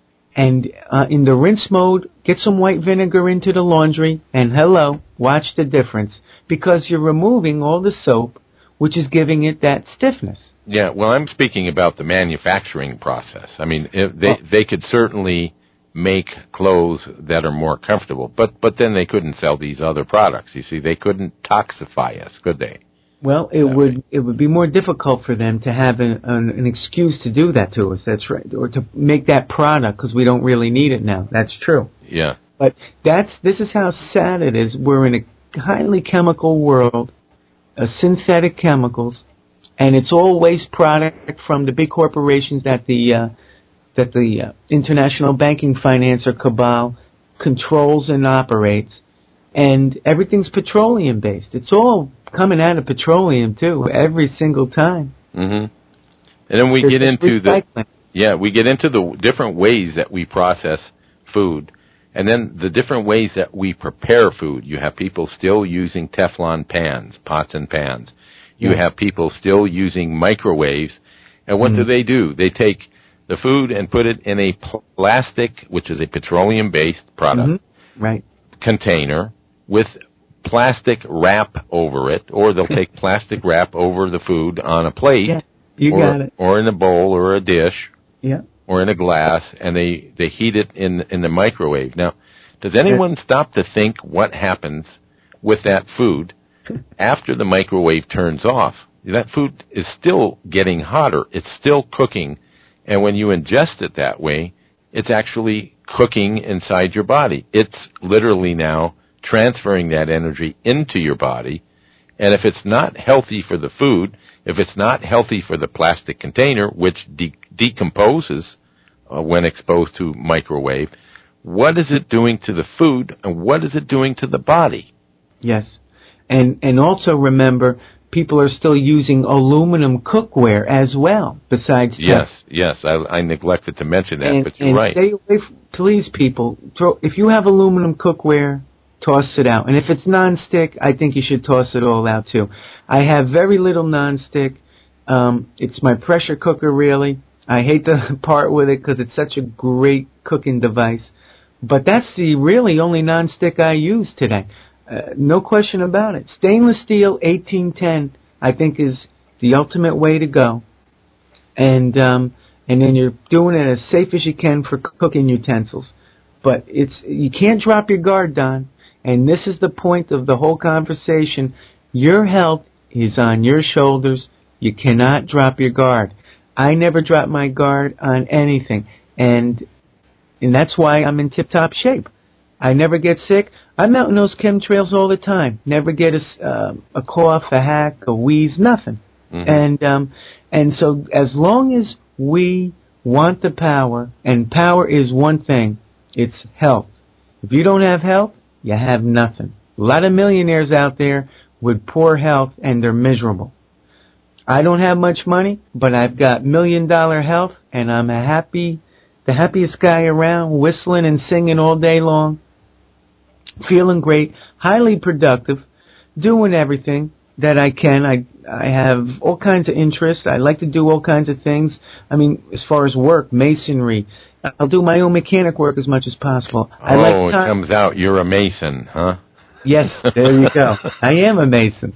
And uh, in the rinse mode, get some white vinegar into the laundry, and hello, watch the difference because you're removing all the soap, which is giving it that stiffness. Yeah, well, I'm speaking about the manufacturing process. I mean, if they Oh. they could certainly make clothes that are more comfortable, but but then they couldn't sell these other products. You see, they couldn't toxify us, could they? Well, it That would way. it would be more difficult for them to have an, an, an excuse to do that to us. That's right, or to make that product because we don't really need it now. That's true. Yeah. But that's this is how sad it is. We're in a highly chemical world, uh, synthetic chemicals, and it's all waste product from the big corporations that the uh, that the uh, international banking financier cabal controls and operates, and everything's petroleum based. It's all coming out of petroleum too, every single time. Mhm. And then we There's get this into the recycling. yeah, we get into the different ways that we process food, and then the different ways that we prepare food. You have people still using Teflon pans, pots and pans. You Yeah. have people still using microwaves, and what do Mhm. they do? They take the food and put it in a plastic, which is a petroleum-based product, Mhm. Right. container with plastic wrap over it, or they'll take plastic wrap over the food on a plate, Yeah. You or, got it. or in a bowl or a dish, Yeah. or in a glass, and they, they heat it in in the microwave. Now, does anyone stop to think what happens with that food after the microwave turns off? That food is still getting hotter. It's still cooking, and when you ingest it that way, it's actually cooking inside your body. It's literally now transferring that energy into your body, and if it's not healthy for the food, if it's not healthy for the plastic container, which de- decomposes uh, when exposed to microwave, what is it doing to the food, and what is it doing to the body? Yes. And and also remember, people are still using aluminum cookware as well, besides Yes, yes, I, I neglected to mention that, and, but you're and right. stay away from, please, people. Throw, if you have aluminum cookware, toss it out. And if it's nonstick, I think you should toss it all out too. I have very little nonstick. Um, it's my pressure cooker, really. I hate to part with it because it's such a great cooking device. But that's the really only nonstick I use today. Uh, no question about it. Stainless steel eighteen ten, I think, is the ultimate way to go. And um, and then you're doing it as safe as you can for cooking utensils. But it's you can't drop your guard, Don. And this is the point of the whole conversation. Your health is on your shoulders. You cannot drop your guard. I never drop my guard on anything. And and that's why I'm in tip-top shape. I never get sick. I'm out in those chemtrails all the time. Never get a, uh, a cough, a hack, a wheeze, nothing. Mm-hmm. And um, and so as long as we want the power, and power is one thing, it's health. If you don't have health, you have nothing. A lot of millionaires out there with poor health, and they're miserable. I don't have much money, but I've got million-dollar health, and I'm a happy, the happiest guy around, whistling and singing all day long. Feeling great, highly productive, doing everything that I can. I I have all kinds of interests. I like to do all kinds of things. I mean, as far as work, masonry. I'll do my own mechanic work as much as possible. I oh, like time- it comes out you're a mason, huh? Yes, there you go. I am a mason.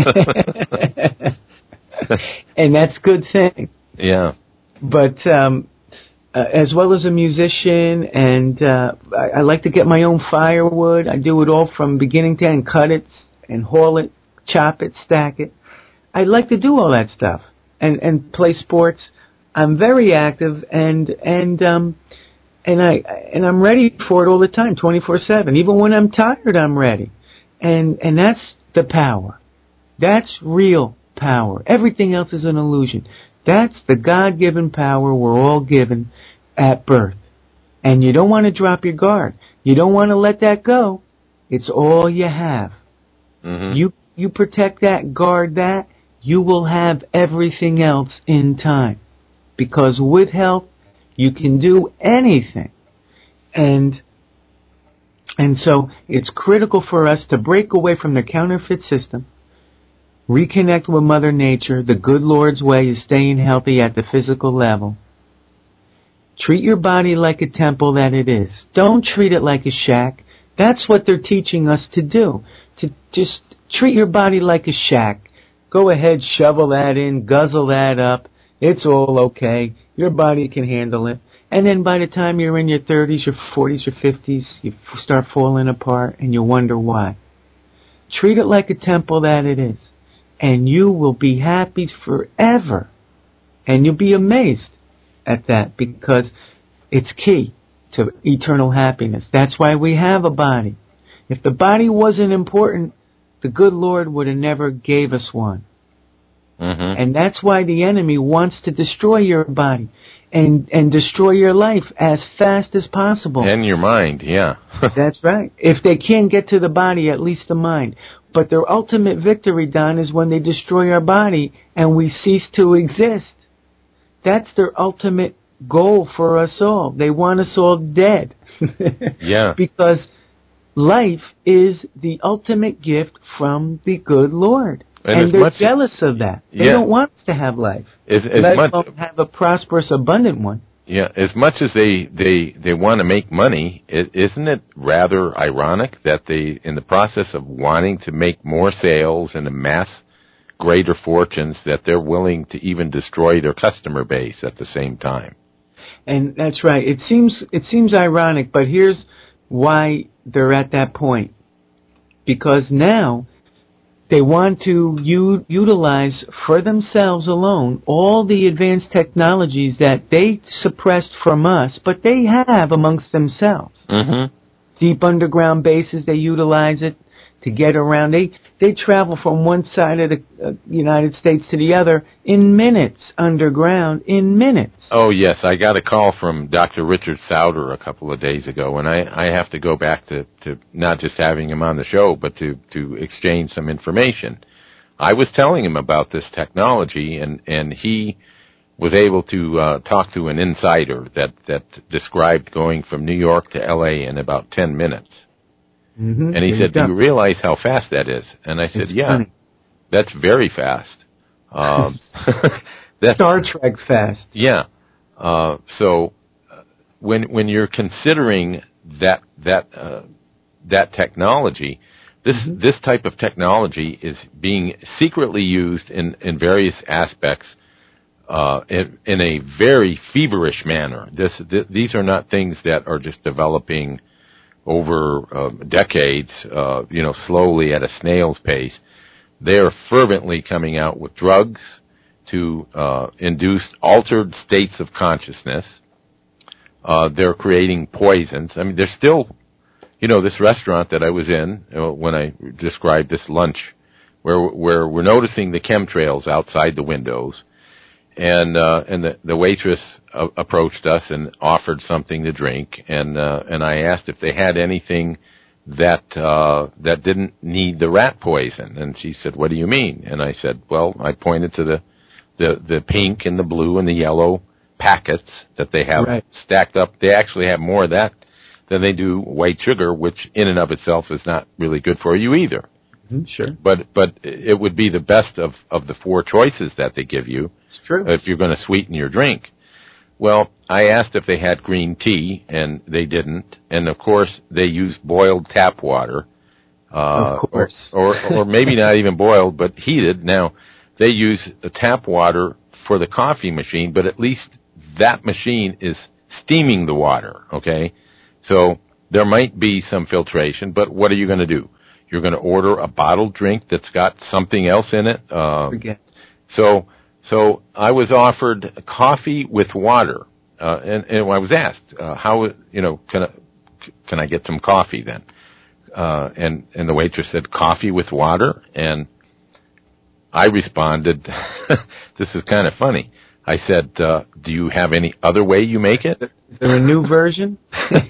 And that's a good thing. Yeah. But um Uh, as well as a musician, and uh, I, I like to get my own firewood. I do it all from beginning to end, cut it and haul it, chop it, stack it. I like to do all that stuff and, and play sports. I'm very active, and and um and I and I'm ready for it all the time, twenty-four seven. Even when I'm tired, I'm ready. And and that's the power. That's real power. Everything else is an illusion. That's the God-given power we're all given at birth. And you don't want to drop your guard. You don't want to let that go. It's all you have. Mm-hmm. You you protect that, guard that, you will have everything else in time. Because with health, you can do anything. And and so it's critical for us to break away from the counterfeit system. Reconnect with Mother Nature. The good Lord's way is staying healthy at the physical level. Treat your body like a temple that it is. Don't treat it like a shack. That's what they're teaching us to do. To just treat your body like a shack. Go ahead, shovel that in, guzzle that up. It's all okay. Your body can handle it. And then by the time you're in your thirties, your forties, your fifties, you start falling apart and you wonder why. Treat it like a temple that it is. And you will be happy forever. And you'll be amazed at that because it's key to eternal happiness. That's why we have a body. If the body wasn't important, the good Lord would have never gave us one. Mm-hmm. And that's why the enemy wants to destroy your body and, and destroy your life as fast as possible. And your mind, yeah. That's right. If they can't get to the body, at least the mind. But their ultimate victory, Don, is when they destroy our body and we cease to exist. That's their ultimate goal for us all. They want us all dead. Yeah. Because life is the ultimate gift from the good Lord. And, and they're much, jealous of that. They yeah. don't want us to have life. As, as let much, alone have a prosperous, abundant one. Yeah, as much as they, they, they want to make money, it, isn't it rather ironic that they, in the process of wanting to make more sales and amass greater fortunes, that they're willing to even destroy their customer base at the same time? And that's right. It seems it seems ironic, but here's why they're at that point. Because now they want to u- utilize for themselves alone all the advanced technologies that they suppressed from us, but they have amongst themselves. Mm-hmm. Deep underground bases, they utilize it to get around. They they travel from one side of the uh, United States to the other in minutes, underground, in minutes. Oh, yes. I got a call from Doctor Richard Sauter a couple of days ago, and I, I have to go back to, to not just having him on the show, but to, to exchange some information. I was telling him about this technology, and, and he was able to uh, talk to an insider that, that described going from New York to L A in about ten minutes. Mm-hmm. And he said, do you realize how fast that is? And I said, it's yeah, funny. That's very fast. Um, that's, Star Trek fast. Yeah. Uh, so uh, when when you're considering that that uh, that technology, this mm-hmm. this type of technology is being secretly used in, in various aspects uh, in, in a very feverish manner. This th- these are not things that are just developing over uh, decades, uh, you know, slowly at a snail's pace. They are fervently coming out with drugs to uh, induce altered states of consciousness. Uh, they're creating poisons. I mean, there's still, you know, this restaurant that I was in you know, when I described this lunch, where where we're noticing the chemtrails outside the windows, and uh, and the, the waitress uh, approached us and offered something to drink, and uh, and I asked if they had anything that uh, that didn't need the rat poison, and she said, "What do you mean?" And I said, "Well, I pointed to the the, the pink and the blue and the yellow packets that they have right. stacked up. They actually have more of that than they do white sugar, which in and of itself is not really good for you either. Mm-hmm, sure, but but it would be the best of of the four choices that they give you. It's true. If you're going to sweeten your drink." Well, I asked if they had green tea, and they didn't. And, of course, they used boiled tap water. Uh, of course. Or, or, or maybe not even boiled, but heated. Now, they use the tap water for the coffee machine, but at least that machine is steaming the water, okay? So there might be some filtration, but what are you going to do? You're going to order a bottled drink that's got something else in it? Uh, Forget. So... So I was offered coffee with water, uh, and, and I was asked, uh, how, you know, can I, can I get some coffee then? Uh, and, and the waitress said, coffee with water? And I responded, this is kind of funny. I said, uh, do you have any other way you make it? Is there a new version?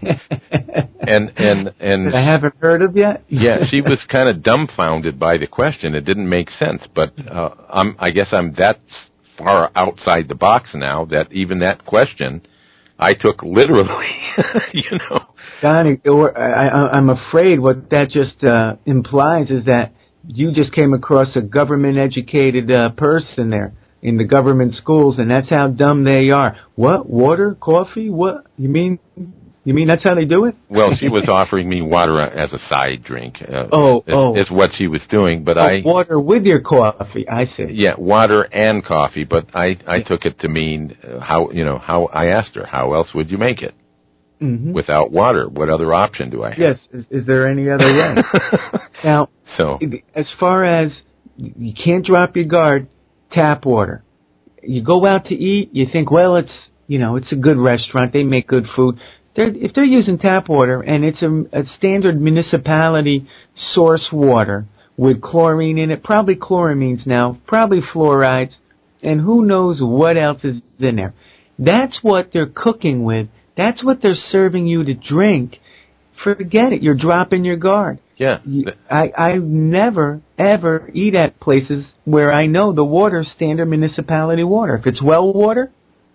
and, and, and that I haven't heard of yet? Yeah, she was kind of dumbfounded by the question. It didn't make sense, but uh, I'm, I guess I'm that far outside the box now that even that question I took literally, you know. Donnie, or I, I'm afraid what that just uh, implies is that you just came across a government-educated uh, person there in the government schools, and that's how dumb they are. What? Water? Coffee? What? You mean... You mean that's how they do it? Well, she was offering me water as a side drink. Uh, oh, is, oh. is what she was doing, but oh, I... Water with your coffee, I see. Yeah, water and coffee, but I, I yeah. took it to mean uh, how, you know, how I asked her, how else would you make it? Mm-hmm. Without water, what other option do I have? Yes, is, is there any other way? Now, so, as far as you can't drop your guard, tap water. You go out to eat, you think, well, it's, you know, it's a good restaurant, they make good food. They're, if they're using tap water and it's a, a standard municipality source water with chlorine in it, probably chloramines now, probably fluorides, and who knows what else is in there. That's what they're cooking with. That's what they're serving you to drink. Forget it. You're dropping your guard. Yeah. I, I never, ever eat at places where I know the water's standard municipality water. If it's well water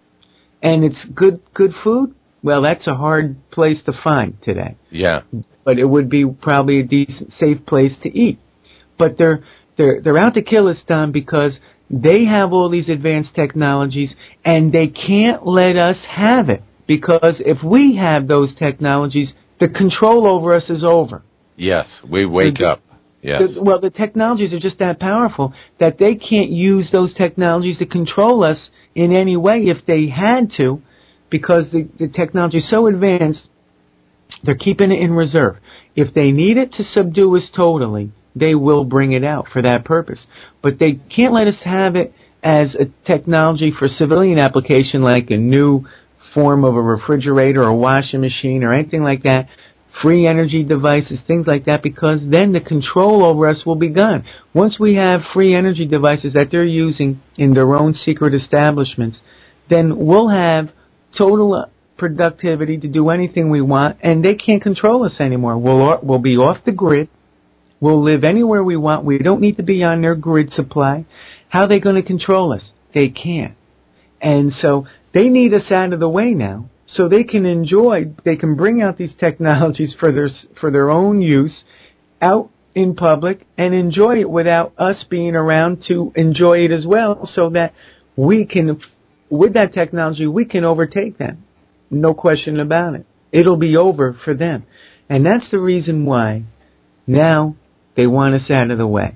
and it's good good food, well, that's a hard place to find today. Yeah. But it would be probably a decent, safe place to eat. But they're they're they're out to kill us, Tom, because they have all these advanced technologies and they can't let us have it. Because if we have those technologies, the control over us is over. Yes, we wake the, up. Yes. The, well, the technologies are just that powerful that they can't use those technologies to control us in any way if they had to. Because the, the technology is so advanced, they're keeping it in reserve. If they need it to subdue us totally, they will bring it out for that purpose. But they can't let us have it as a technology for civilian application like a new form of a refrigerator or a washing machine or anything like that, free energy devices, things like that, because then the control over us will be gone. Once we have free energy devices that they're using in their own secret establishments, then we'll have total productivity to do anything we want, and they can't control us anymore. We'll we'll be off the grid. We'll live anywhere we want. We don't need to be on their grid supply. How are they going to control us? They can't. And so they need us out of the way now so they can enjoy, they can bring out these technologies for their, for their own use out in public and enjoy it without us being around to enjoy it as well, so that we can, with that technology, we can overtake them. No question about it. It'll be over for them. And that's the reason why now they want us out of the way.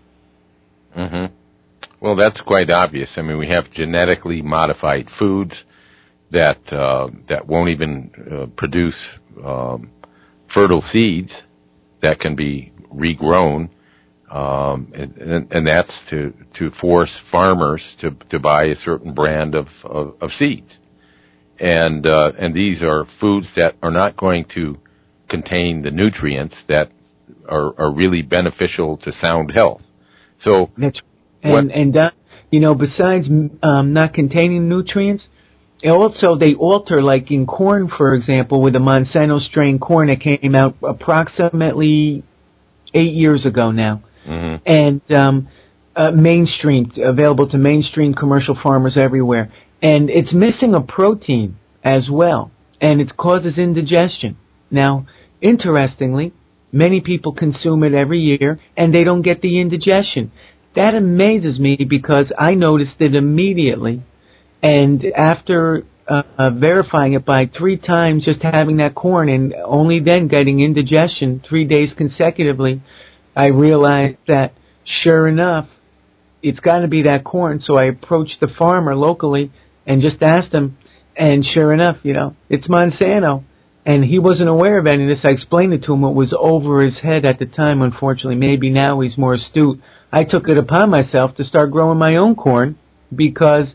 Mm-hmm. Well, that's quite obvious. I mean, we have genetically modified foods that uh, that won't even uh, produce um, fertile seeds that can be regrown, um, and, and that's to, to force farmers to, to buy a certain brand of, of, of seeds. And uh, and these are foods that are not going to contain the nutrients that are, are really beneficial to sound health. So, that's, and, and uh, you know, besides um, not containing nutrients, also they alter, like in corn, for example, with the Monsanto strain corn that came out approximately eight years ago now, mm-hmm. and um, uh, mainstream, available to mainstream commercial farmers everywhere. And it's missing a protein as well, and it causes indigestion. Now, interestingly, many people consume it every year, and they don't get the indigestion. That amazes me because I noticed it immediately, and after uh, uh, verifying it by three times, just having that corn, and only then getting indigestion three days consecutively, I realized that, sure enough, it's got to be that corn. So I approached the farmer locally and just asked him, and sure enough, you know, it's Monsanto. And he wasn't aware of any of this. I explained it to him. It was over his head at the time, unfortunately. Maybe now he's more astute. I took it upon myself to start growing my own corn because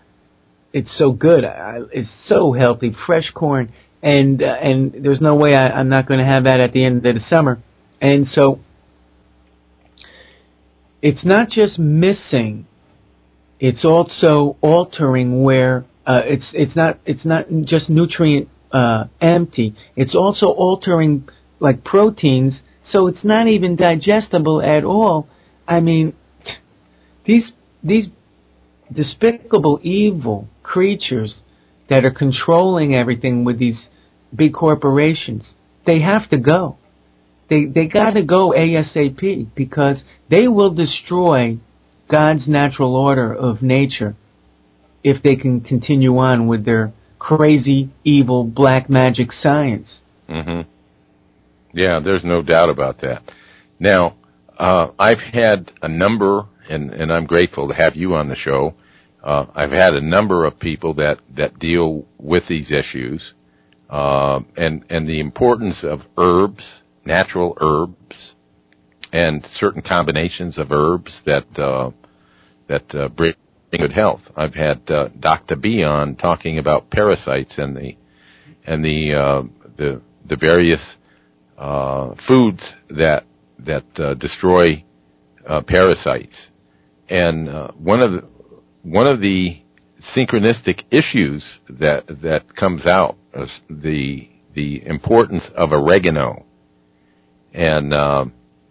it's so good. I, it's so healthy, fresh corn. And uh, and there's no way I, I'm not going to have that at the end of the summer. And so it's not just missing. It's also altering where uh, it's it's not it's not just nutrient uh, empty. It's also altering like proteins, so it's not even digestible at all. I mean, these these despicable, evil creatures that are controlling everything with these big corporations, they have to go. They they got to go ASAP because they will destroy God's natural order of nature if they can continue on with their crazy, evil, black magic science. Mm-hmm. Yeah, there's no doubt about that. Now, uh, I've had a number, and, and I'm grateful to have you on the show. Uh, I've had a number of people that, that deal with these issues, uh, and, and the importance of herbs, natural herbs, and certain combinations of herbs that uh, that uh, bring good health. I've had uh, Doctor B on talking about parasites and the and the uh, the the various uh, foods that that uh, destroy uh, parasites. And uh, one of the one of the synchronistic issues that that comes out is the the importance of oregano and uh,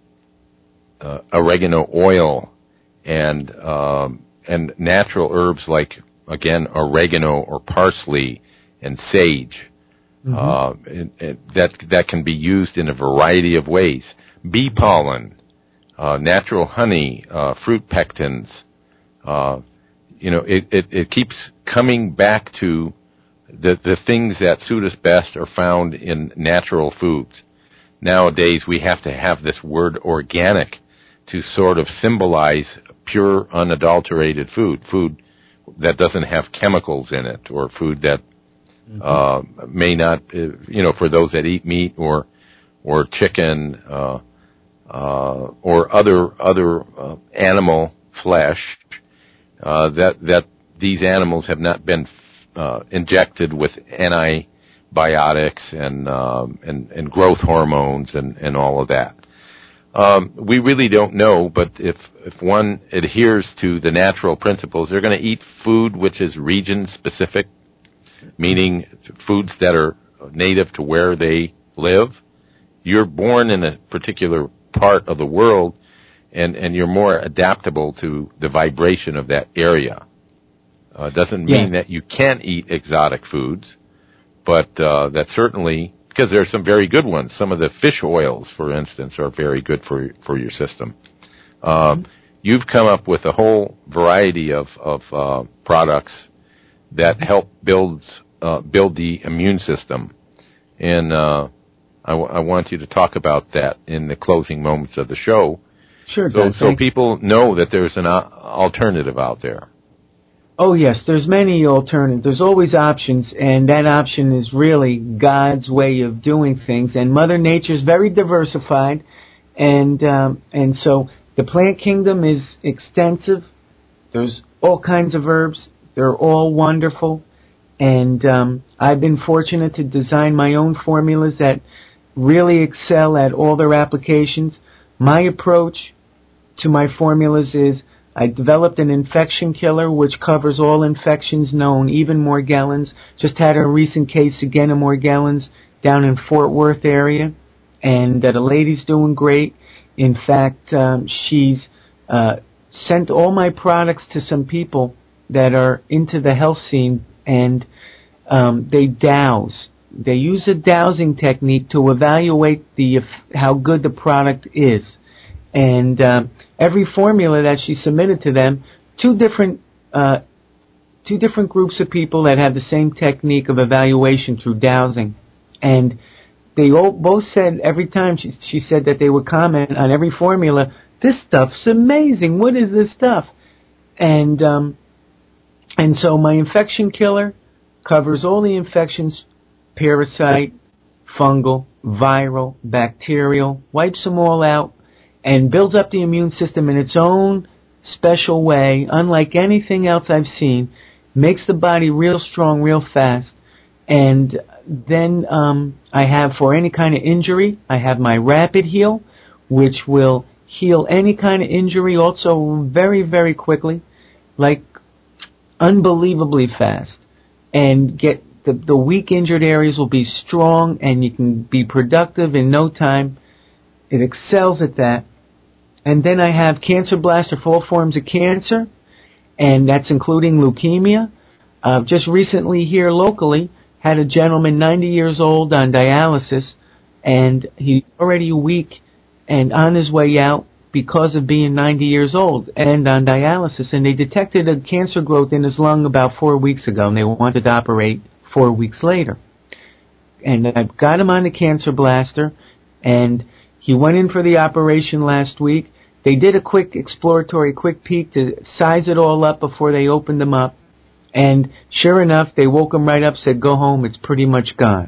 uh, oregano oil and um, and natural herbs like, again, oregano or parsley and sage. Mm-hmm. Uh, and, and that that can be used in a variety of ways. Bee pollen, uh, natural honey, uh, fruit pectins. Uh, you know, it, it, it keeps coming back to the the things that suit us best are found in natural foods. Nowadays, we have to have this word organic to sort of symbolize pure, unadulterated food, food that doesn't have chemicals in it, or food that mm-hmm. uh, may not, uh, you know, for those that eat meat or or chicken uh, uh, or other other uh, animal flesh, uh, that that these animals have not been uh, injected with antibiotics and um, and, and growth hormones and, and all of that. Um, we really don't know, but if, if one adheres to the natural principles, they're going to eat food which is region-specific, meaning foods that are native to where they live. You're born in a particular part of the world, and, and you're more adaptable to the vibration of that area. Uh, doesn't mean yeah. that you can't eat exotic foods, but uh, that certainly, because there are some very good ones. Some of the fish oils, for instance, are very good for for your system. Uh, mm-hmm. You've come up with a whole variety of of uh, products that help build uh, build the immune system, and uh, I, w- I want you to talk about that in the closing moments of the show. Sure. So, so people know that there's an uh, alternative out there. Oh, yes, there's many alternatives. There's always options, and that option is really God's way of doing things. And Mother Nature's very diversified, and um, and so the plant kingdom is extensive. There's all kinds of herbs. They're all wonderful, and um, I've been fortunate to design my own formulas that really excel at all their applications. My approach to my formulas is I developed an infection killer which covers all infections known, even Morgellons. Just had a recent case again of Morgellons down in Fort Worth area, and uh, the lady's doing great. In fact, um, she's uh, sent all my products to some people that are into the health scene, and um, they douse. They use a dowsing technique to evaluate the how good the product is. And uh, every formula that she submitted to them, two different uh, two different groups of people that have the same technique of evaluation through dowsing. And they all both said every time she, she said that they would comment on every formula, this stuff's amazing. What is this stuff? And um, and so my infection killer covers all the infections, parasite, fungal, viral, bacterial, wipes them all out, and builds up the immune system in its own special way, unlike anything else I've seen, makes the body real strong, real fast. And then um, I have, for any kind of injury, I have my Rapid Heal, which will heal any kind of injury also very, very quickly, like unbelievably fast, and get the, the weak injured areas will be strong, and you can be productive in no time. It excels at that. And then I have Cancer Blaster for all forms of cancer, and that's including leukemia. Uh, just recently here locally, had a gentleman ninety years old on dialysis, and he's already weak and on his way out because of being ninety years old and on dialysis. And they detected a cancer growth in his lung about four weeks ago, and they wanted to operate four weeks later. And I've got him on the Cancer Blaster, and he went in for the operation last week. They did a quick exploratory, quick peek to size it all up before they opened him up. And sure enough, they woke him right up, said, go home, it's pretty much gone.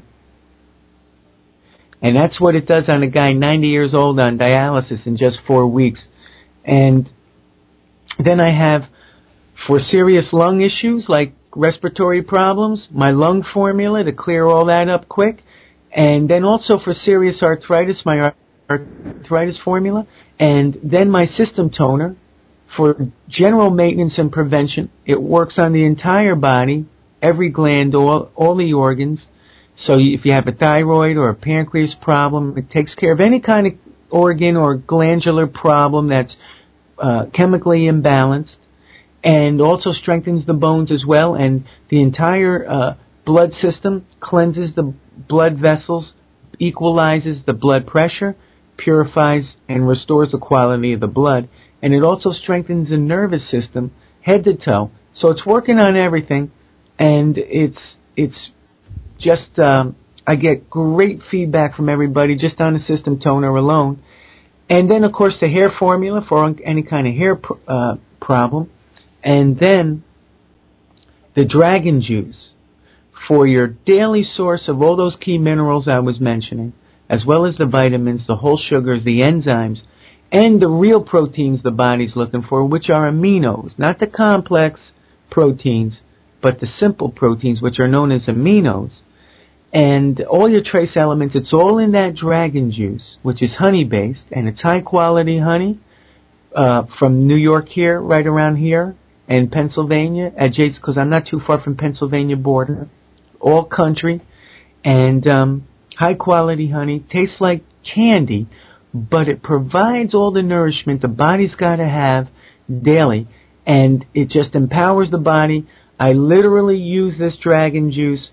And that's what it does on a guy ninety years old on dialysis in just four weeks. And then I have, for serious lung issues like respiratory problems, my lung formula to clear all that up quick. And then also for serious arthritis, my arthritis formula. And then my system toner for general maintenance and prevention. It works on the entire body, every gland, all, all the organs. So if you have a thyroid or a pancreas problem, it takes care of any kind of organ or glandular problem that's uh, chemically imbalanced, and also strengthens the bones as well. And the entire uh, blood system cleanses the blood vessels, equalizes the blood pressure, purifies and restores the quality of the blood, and it also strengthens the nervous system head to toe. So it's working on everything, and it's it's just um, I get great feedback from everybody just on the system toner alone. And then of course the hair formula for any kind of hair pr- uh, problem, and then the dragon juice for your daily source of all those key minerals I was mentioning, as well as the vitamins, the whole sugars, the enzymes, and the real proteins the body's looking for, which are aminos, not the complex proteins, but the simple proteins, which are known as aminos. And all your trace elements, it's all in that dragon juice, which is honey-based, and it's high-quality honey uh, from New York here, right around here, and Pennsylvania, adjacent, because I'm not too far from Pennsylvania border, all country, and um, high-quality honey, tastes like candy, but it provides all the nourishment the body's got to have daily, and it just empowers the body. I literally use this dragon juice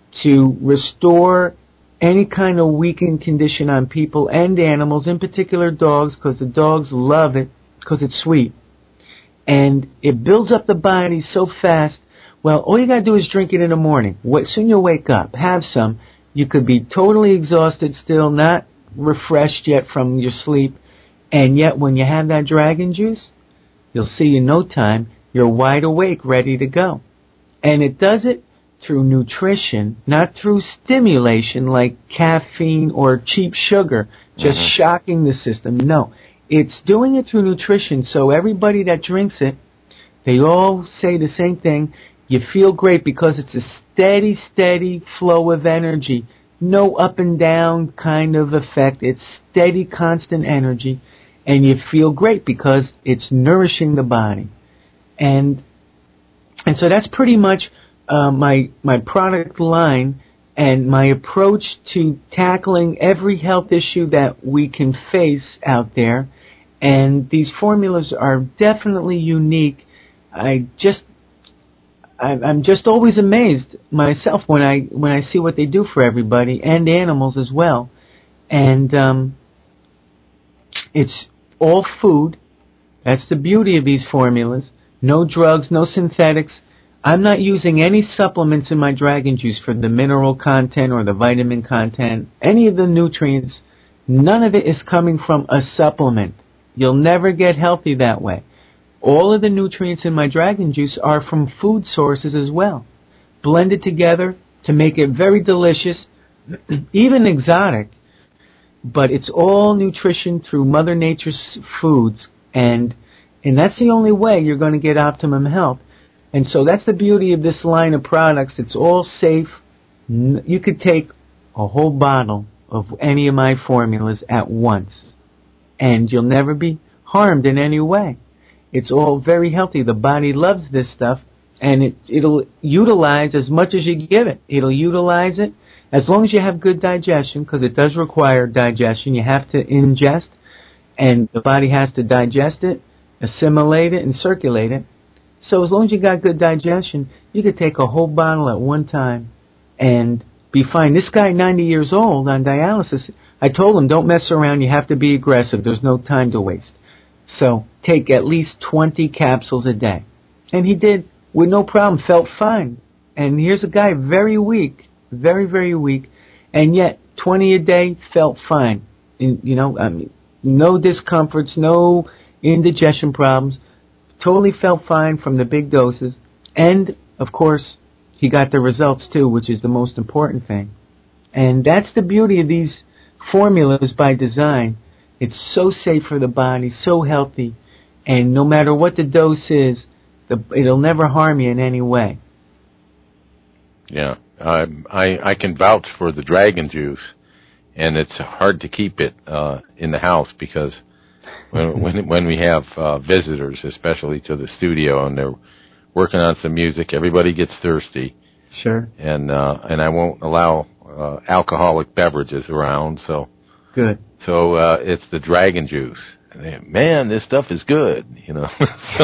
to restore any kind of weakened condition on people and animals, in particular dogs, because the dogs love it because it's sweet. And it builds up the body so fast. Well, all you got to do is drink it in the morning. Soon you'll wake up, have some. You could be totally exhausted still, not refreshed yet from your sleep. And yet when you have that dragon juice, you'll see in no time you're wide awake, ready to go. And it does it through nutrition, not through stimulation like caffeine or cheap sugar, just mm-hmm. shocking the system. No, it's doing it through nutrition. So everybody that drinks it, they all say the same thing. You feel great because it's a steady, steady flow of energy. No up and down kind of effect. It's steady, constant energy. And you feel great because it's nourishing the body. And and so that's pretty much uh, my my product line and my approach to tackling every health issue that we can face out there. And these formulas are definitely unique. I just I'm just always amazed myself when I when I see what they do for everybody and animals as well. And um, it's all food. That's the beauty of these formulas. No drugs, no synthetics. I'm not using any supplements in my dragon juice for the mineral content or the vitamin content, any of the nutrients. None of it is coming from a supplement. You'll never get healthy that way. All of the nutrients in my dragon juice are from food sources as well, blended together to make it very delicious, even exotic. But it's all nutrition through Mother Nature's foods, and and that's the only way you're going to get optimum health. And so that's the beauty of this line of products. It's all safe. You could take a whole bottle of any of my formulas at once, and you'll never be harmed in any way. It's all very healthy. The body loves this stuff, and it, it'll utilize as much as you give it. It'll utilize it as long as you have good digestion, because it does require digestion. You have to ingest, and the body has to digest it, assimilate it, and circulate it. So as long as you got good digestion, you could take a whole bottle at one time and be fine. This guy, ninety years old, on dialysis, I told him, don't mess around. You have to be aggressive. There's no time to waste. So take at least twenty capsules a day. And he did with no problem, felt fine. And here's a guy very weak, very, very weak, and yet twenty a day, felt fine. And, you know, I mean, no discomforts, no indigestion problems. Totally felt fine from the big doses. And, of course, he got the results too, which is the most important thing. And that's the beauty of these formulas by design. It's so safe for the body, so healthy, and no matter what the dose is, the, it'll never harm you in any way. Yeah, I, I I can vouch for the dragon juice, and it's hard to keep it uh, in the house because when when, when we have uh, visitors, especially to the studio, and they're working on some music, everybody gets thirsty. Sure. And uh, and I won't allow uh, alcoholic beverages around, so. Good. So uh, it's the dragon juice. Man, this stuff is good, you know, so,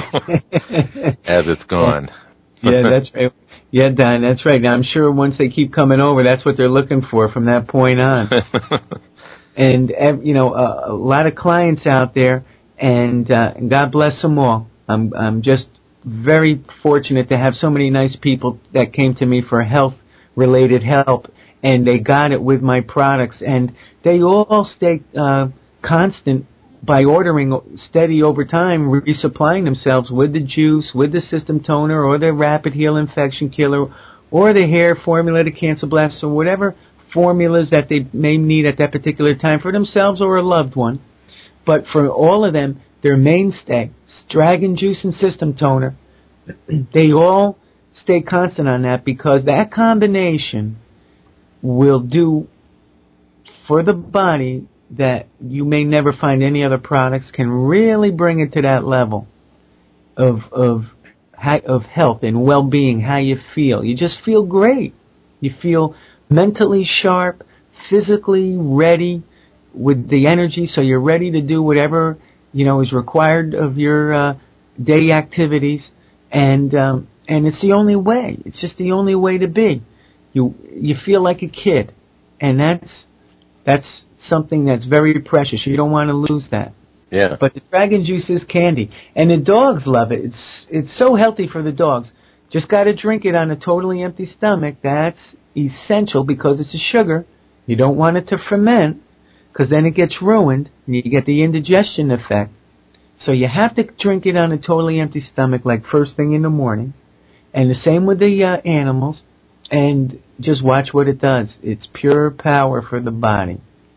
as it's gone. Yeah, that's right. Yeah, Don, that's right. Now, I'm sure once they keep coming over, that's what they're looking for from that point on. And, you know, a, a lot of clients out there, and uh, God bless them all. I'm, I'm just very fortunate to have so many nice people that came to me for health-related help, and they got it with my products, and they all stay uh, constant by ordering steady over time, resupplying themselves with the juice, with the system toner, or the rapid heal infection killer, or the hair formula, the cancer blast, or whatever formulas that they may need at that particular time for themselves or a loved one. But for all of them, their mainstay, dragon juice and system toner, they all stay constant on that because that combination will do for the body that you may never find any other products can really bring it to that level of of of health and well-being, how you feel. You just feel great. You feel mentally sharp, physically ready with the energy, so you're ready to do whatever, you know, is required of your uh, day activities. And um, and it's the only way. It's just the only way to be. You you feel like a kid, and that's that's something that's very precious. You don't want to lose that. Yeah. But the dragon juice is candy, and the dogs love it. It's it's so healthy for the dogs. Just got to drink it on a totally empty stomach. That's essential because it's a sugar. You don't want it to ferment because then it gets ruined and you get the indigestion effect. So you have to drink it on a totally empty stomach, like first thing in the morning. And the same with the uh, animals. And just watch what it does. It's pure power for the body.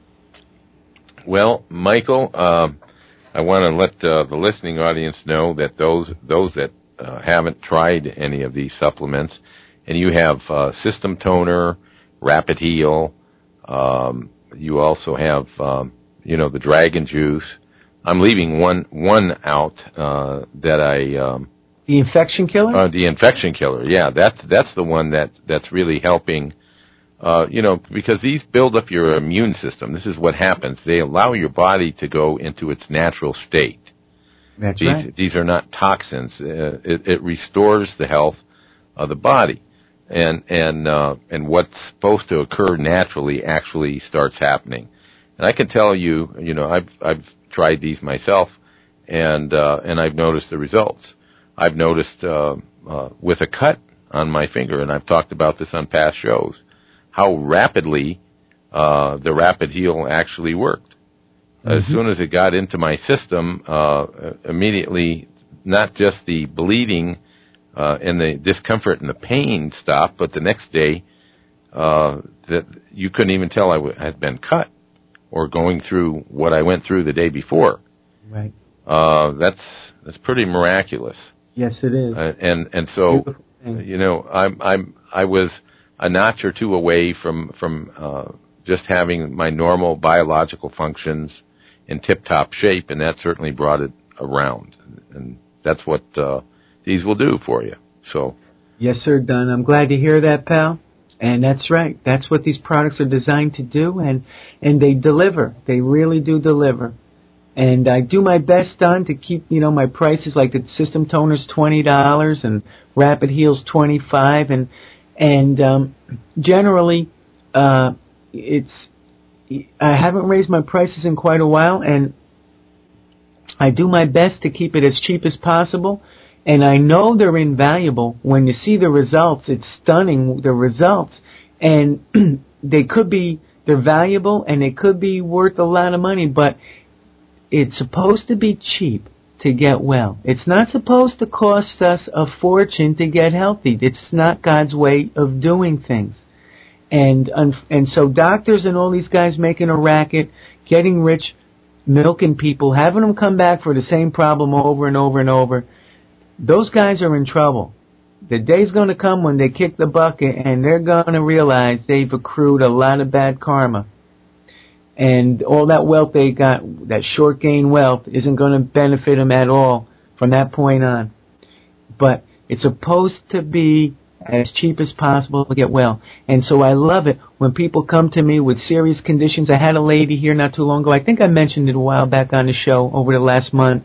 Well, Michael, uh, I want to let uh, the listening audience know that those those that uh, haven't tried any of these supplements, and you have uh, System Toner, Rapid Heal, um, you also have, um, you know, the Dragon Juice. I'm leaving one one out uh, that I... Um, the Infection Killer? Uh, the Infection Killer, yeah. That's, that's the one that, that's really helping, uh, you know, because these build up your immune system. This is what happens. They allow your body to go into its natural state. That's these, right. These are not toxins. Uh, it, it restores the health of the body. And and uh, and what's supposed to occur naturally actually starts happening. And I can tell you, you know, I've I've tried these myself, and uh, and I've noticed the results. I've noticed uh, uh, with a cut on my finger, and I've talked about this on past shows, how rapidly uh, the Rapid Heal actually worked. Mm-hmm. As soon as it got into my system, uh, immediately, not just the bleeding uh, and the discomfort and the pain stopped, but the next day, uh, that you couldn't even tell I w- had been cut or going through what I went through the day before. Right. Uh, that's that's pretty miraculous. Yes, it is. Uh, and and so, you know, I'm I'm I was a notch or two away from from uh, just having my normal biological functions in tip-top shape, and that certainly brought it around. And that's what uh, these will do for you. So, yes, sir, Don. I'm glad to hear that, pal. And that's right. That's what these products are designed to do, and and they deliver. They really do deliver. And I do my best, Don, to keep, you know, my prices, like the System Toner's twenty dollars and Rapid Heal's twenty-five dollars. And, and um, generally, uh, it's, I haven't raised my prices in quite a while, and I do my best to keep it as cheap as possible. And I know they're invaluable. When you see the results, it's stunning, the results. And they could be, they're valuable, and they could be worth a lot of money, but it's supposed to be cheap to get well. It's not supposed to cost us a fortune to get healthy. It's not God's way of doing things. And and so doctors and all these guys making a racket, getting rich, milking people, having them come back for the same problem over and over and over, those guys are in trouble. The day's going to come when they kick the bucket and they're going to realize they've accrued a lot of bad karma. And all that wealth they got, that short gain wealth, isn't going to benefit them at all from that point on. But it's supposed to be as cheap as possible to get well. And so I love it when people come to me with serious conditions. I had a lady here not too long ago. I think I mentioned it a while back on the show over the last month.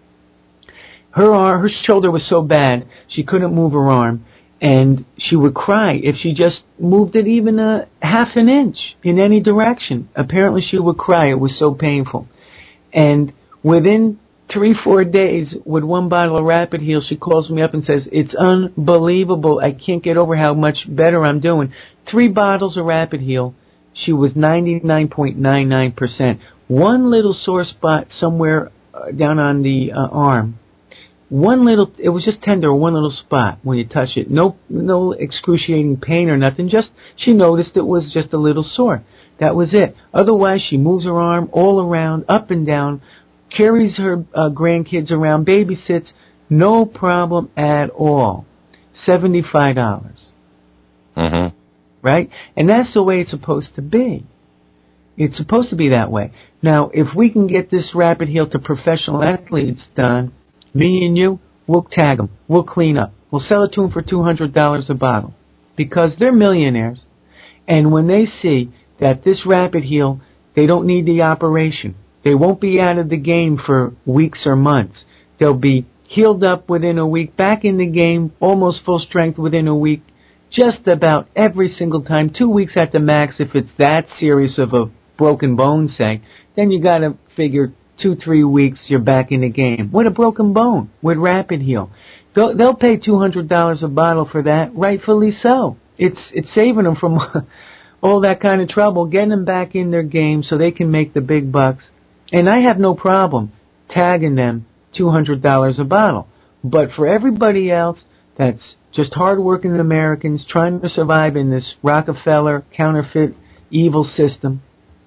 Her arm, her shoulder was so bad, she couldn't move her arm. And she would cry if she just moved it even a half an inch in any direction. Apparently she would cry. It was so painful. And within three, four days, with one bottle of Rapid Heal, she calls me up and says, it's unbelievable. I can't get over how much better I'm doing. Three bottles of Rapid Heal. She was ninety-nine point nine nine percent. One little sore spot somewhere uh, down on the uh, arm. One little, it was just tender, one little spot when you touch it. No, no excruciating pain or nothing. Just, she noticed it was just a little sore. That was it. Otherwise, she moves her arm all around, up and down, carries her uh, grandkids around, babysits, no problem at all. seventy-five dollars. Mm-hmm. Right? And that's the way it's supposed to be. It's supposed to be that way. Now, if we can get this Rapid Heal to professional athletes done, me and you, we'll tag them. We'll clean up. We'll sell it to them for two hundred dollars a bottle. Because they're millionaires. And when they see that this Rapid Heal, they don't need the operation. They won't be out of the game for weeks or months. They'll be healed up within a week, back in the game, almost full strength within a week, just about every single time, two weeks at the max if it's that serious of a broken bone, say, then you got to figure two, three weeks you're back in the game. With a broken bone, with Rapid Heal. They'll, they'll pay two hundred dollars a bottle for that, rightfully so. It's, it's saving them from all that kind of trouble, getting them back in their game so they can make the big bucks. And I have no problem tagging them two hundred dollars a bottle. But for everybody else that's just hard-working Americans trying to survive in this Rockefeller counterfeit evil system,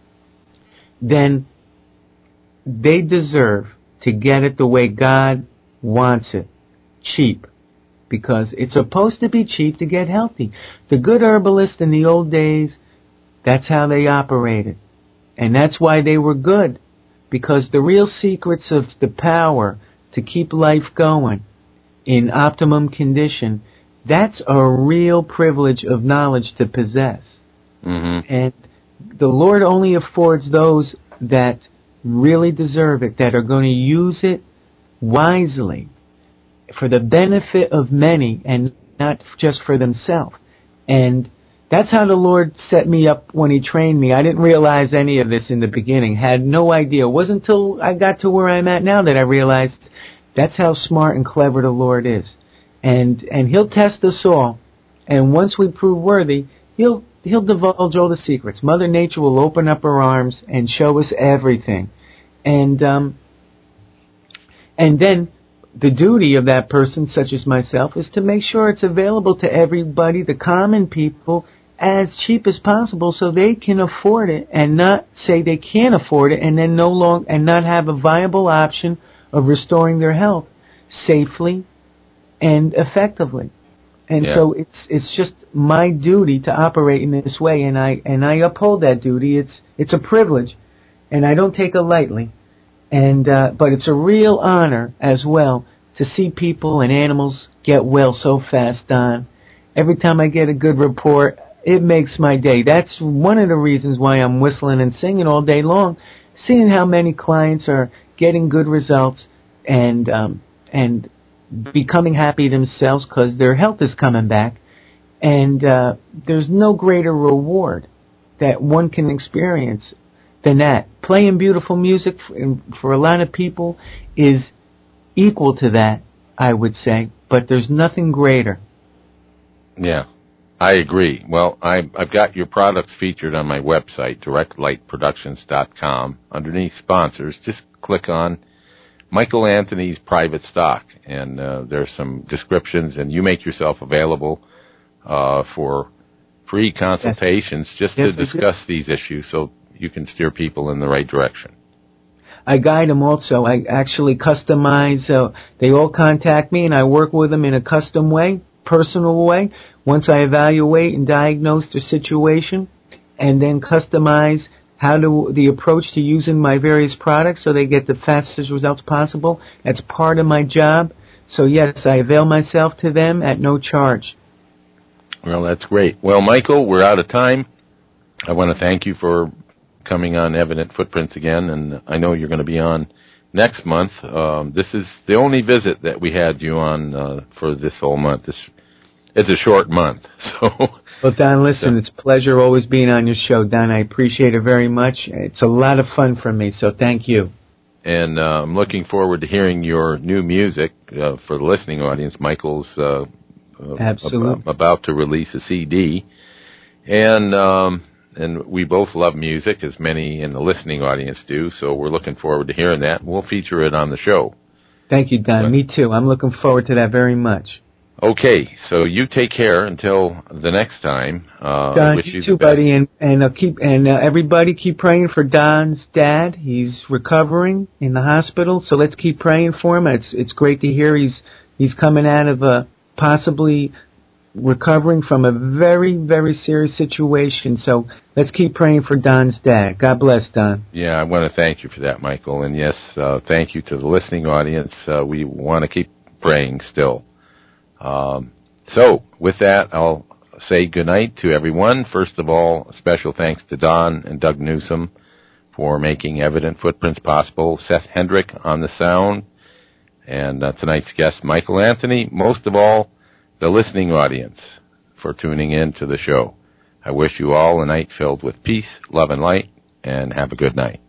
then they deserve to get it the way God wants it, cheap. Because it's supposed to be cheap to get healthy. The good herbalists in the old days, that's how they operated. And that's why they were good. Because the real secrets of the power to keep life going in optimum condition, that's a real privilege of knowledge to possess. Mm-hmm. And the Lord only affords those that really deserve it, that are going to use it wisely for the benefit of many and not just for themselves. And that's how the Lord set me up when He trained me. I didn't realize any of this in the beginning, had no idea. It wasn't until I got to where I'm at now that I realized that's how smart and clever the Lord is. And and He'll test us all. And once we prove worthy, He'll He'll divulge all the secrets. Mother Nature will open up her arms and show us everything. And um, and then the duty of that person, such as myself, is to make sure it's available to everybody, the common people, as cheap as possible so they can afford it and not say they can't afford it and then no long and not have a viable option of restoring their health safely and effectively. And yeah. so it's it's just my duty to operate in this way, and I and I uphold that duty. It's it's a privilege, and I don't take it lightly. And uh, but it's a real honor as well to see people and animals get well so fast, Don. Every time I get a good report, it makes my day. That's one of the reasons why I'm whistling and singing all day long, seeing how many clients are getting good results and um, and becoming happy themselves because their health is coming back. And uh, there's no greater reward that one can experience than that. Playing beautiful music for, for a lot of people is equal to that, I would say, but there's nothing greater. Yeah, I agree. Well, I, I've got your products featured on my website, direct light productions dot com. Underneath sponsors, just click on Michael Anthony's private stock, and uh, there's some descriptions, and you make yourself available uh, for free consultations yes. just yes, to discuss these issues so you can steer people in the right direction. I guide them also. I actually customize. Uh, they all contact me, and I work with them in a custom way, personal way. Once I evaluate and diagnose their situation, and then customize how to the approach to using my various products so they get the fastest results possible. That's part of my job. So, yes, I avail myself to them at no charge. Well, that's great. Well, Michael, we're out of time. I want to thank you for coming on Evident Footprints again, and I know you're going to be on next month. Um, this is the only visit that we had you on uh, for this whole month. This, it's a short month, so... Well, Don, listen, so, it's a pleasure always being on your show, Don. I appreciate it very much. It's a lot of fun for me, so thank you. And uh, I'm looking forward to hearing your new music uh, for the listening audience. Michael's uh, Absolutely. Ab- about to release a C D, and... Um, And we both love music, as many in the listening audience do, so we're looking forward to hearing that. We'll feature it on the show. Thank you, Don. But, Me too. I'm looking forward to that very much. Okay, so you take care until the next time. Uh, Don, I wish you, you too, buddy, and and uh, keep and uh, everybody keep praying for Don's dad. He's recovering in the hospital, so let's keep praying for him. It's it's great to hear he's he's coming out of a possibly recovering from a very, very serious situation. So let's keep praying for Don's dad. God bless, Don. Yeah, I want to thank you for that, Michael. And yes, uh, thank you to the listening audience. Uh, we want to keep praying still. Um, so with that, I'll say goodnight to everyone. First of all, a special thanks to Don and Doug Newsom for making Evident Footprints possible. Seth Hendrick on the sound. And uh, tonight's guest, Michael Anthony. Most of all, the listening audience, for tuning in to the show. I wish you all a night filled with peace, love, and light, and have a good night.